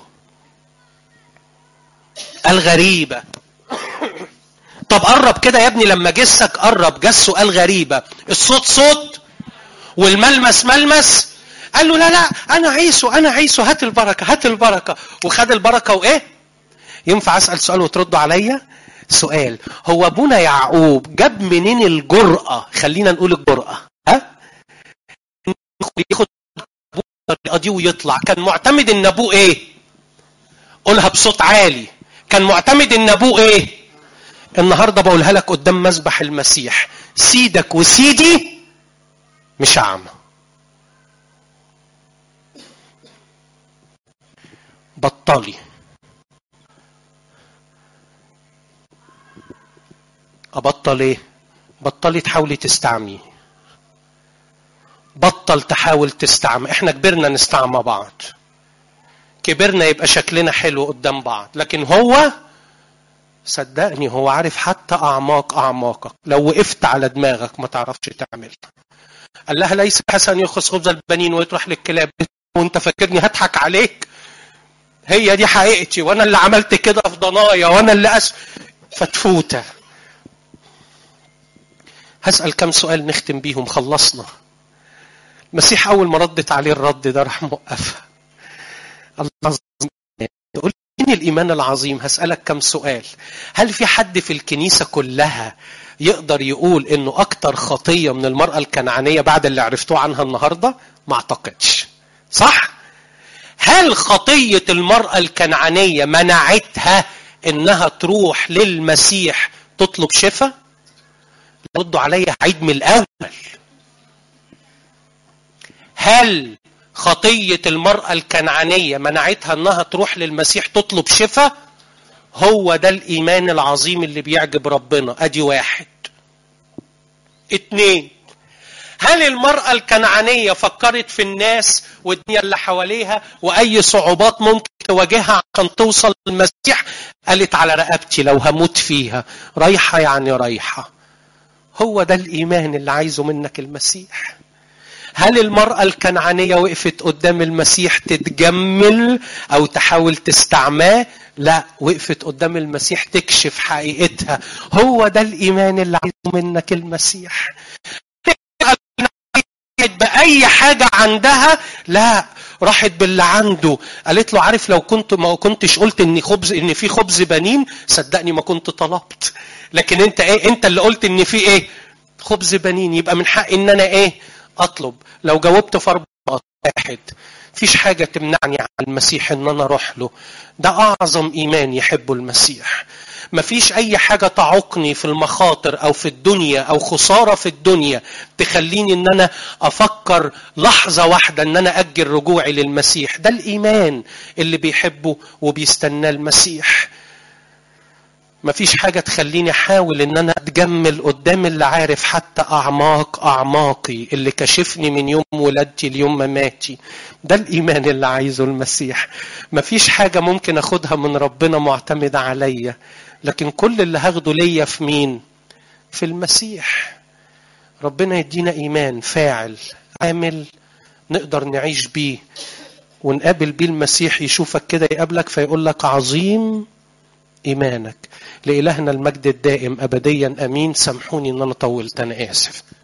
الغريبة. طب قرب كده يا ابني، لما جسك قرب جسه الغريبة، الصوت صوت والملمس ملمس. قال له لا لا انا عيسو انا عيسو، هات البركة هات البركة. وخد البركة وايه. ينفع اسأل سؤال وتردوا عليا؟ سؤال، هو ابونا يعقوب جاب منين الجرأة، خلينا نقول الجرأة، ها، ياخد الطريقة دي ويطلع؟ كان معتمد ان ابوه ايه؟ قولها بصوت عالي. كان معتمد ان ابوه ايه؟ النهارده بقولها لك قدام مذبح المسيح، سيدك وسيدي مش اعمى. بطلي ابطل ايه؟ بطلي تحاولي تستعمي، بطل تحاول تستعمى. احنا كبرنا نستعمى بعض، كبرنا يبقى شكلنا حلو قدام بعض، لكن هو صدقني هو عارف حتى اعماق اعماقك. لو وقفت على دماغك ما تعرفش تعملها. قال لها ليس حسن يأخذ خبز البنين ويطرح للكلاب، وانت فاكرني هضحك عليك؟ هي دي حقيقتي، وانا اللي عملت كده في ضنايا، وانا اللي أس... فتفوته. هسأل كم سؤال نختم بيهم، خلصنا. المسيح اول ما ردت عليه الرد ده راح موقفها. الله تقول لي الايمان العظيم. هسألك كم سؤال. هل في حد في الكنيسة كلها يقدر يقول انه اكتر خطية من المرأة الكنعانية بعد اللي عرفتوه عنها النهاردة؟ ما اعتقدش، صح؟ هل خطية المرأة الكنعانية منعتها انها تروح للمسيح تطلب شفاء؟ ردوا عليا، هعيد من الاول. هل خطية المرأة الكنعانية منعتها انها تروح للمسيح تطلب شفاء؟ هو ده الايمان العظيم اللي بيعجب ربنا. ادي واحد. اتنين، هل المرأة الكنعانية فكرت في الناس والدنيا اللي حواليها واي صعوبات ممكن تواجهها عشان توصل للمسيح؟ قالت على رقبتي لو هموت فيها. رايحة يعني رايحة. هو ده الايمان اللي عايزه منك المسيح. هل المرأة الكنعانية وقفت قدام المسيح تتجمل أو تحاول تستعماه؟ لا، وقفت قدام المسيح تكشف حقيقتها. هو ده الإيمان اللي عايزه منك المسيح. بأي حاجة عندها؟ لا، راحت باللي عنده. قالت له عارف لو كنت ما كنتش قلت ان خبز ان في خبز بنين، صدقني ما كنت طلبت. لكن انت ايه؟ انت اللي قلت ان في ايه؟ خبز بنين، يبقى من حق ان انا ايه؟ اطلب. لو جاوبت في اربع واحد، فيش حاجة تمنعني عن المسيح ان انا اروح له. ده اعظم ايمان يحبه المسيح. مفيش اي حاجة تعوقني في المخاطر او في الدنيا او خسارة في الدنيا تخليني ان انا افكر لحظة واحدة ان انا اجل رجوعي للمسيح. ده الايمان اللي بيحبه وبيستناه المسيح. مفيش حاجة تخليني احاول ان انا اتجمل قدام اللي عارف حتى اعماق اعماقي، اللي كشفني من يوم ولادتي ليوم مماتي. ده الايمان اللي عايزه المسيح. مفيش حاجة ممكن اخدها من ربنا معتمدة عليا، لكن كل اللي هاخده ليا في مين؟ في المسيح. ربنا يدينا ايمان فاعل عامل نقدر نعيش بيه ونقابل بيه المسيح. يشوفك كده يقابلك فيقول لك عظيم إيمانك. لإلهنا المجد الدائم أبديا أمين. سامحوني إن أنا طولت، أنا آسف.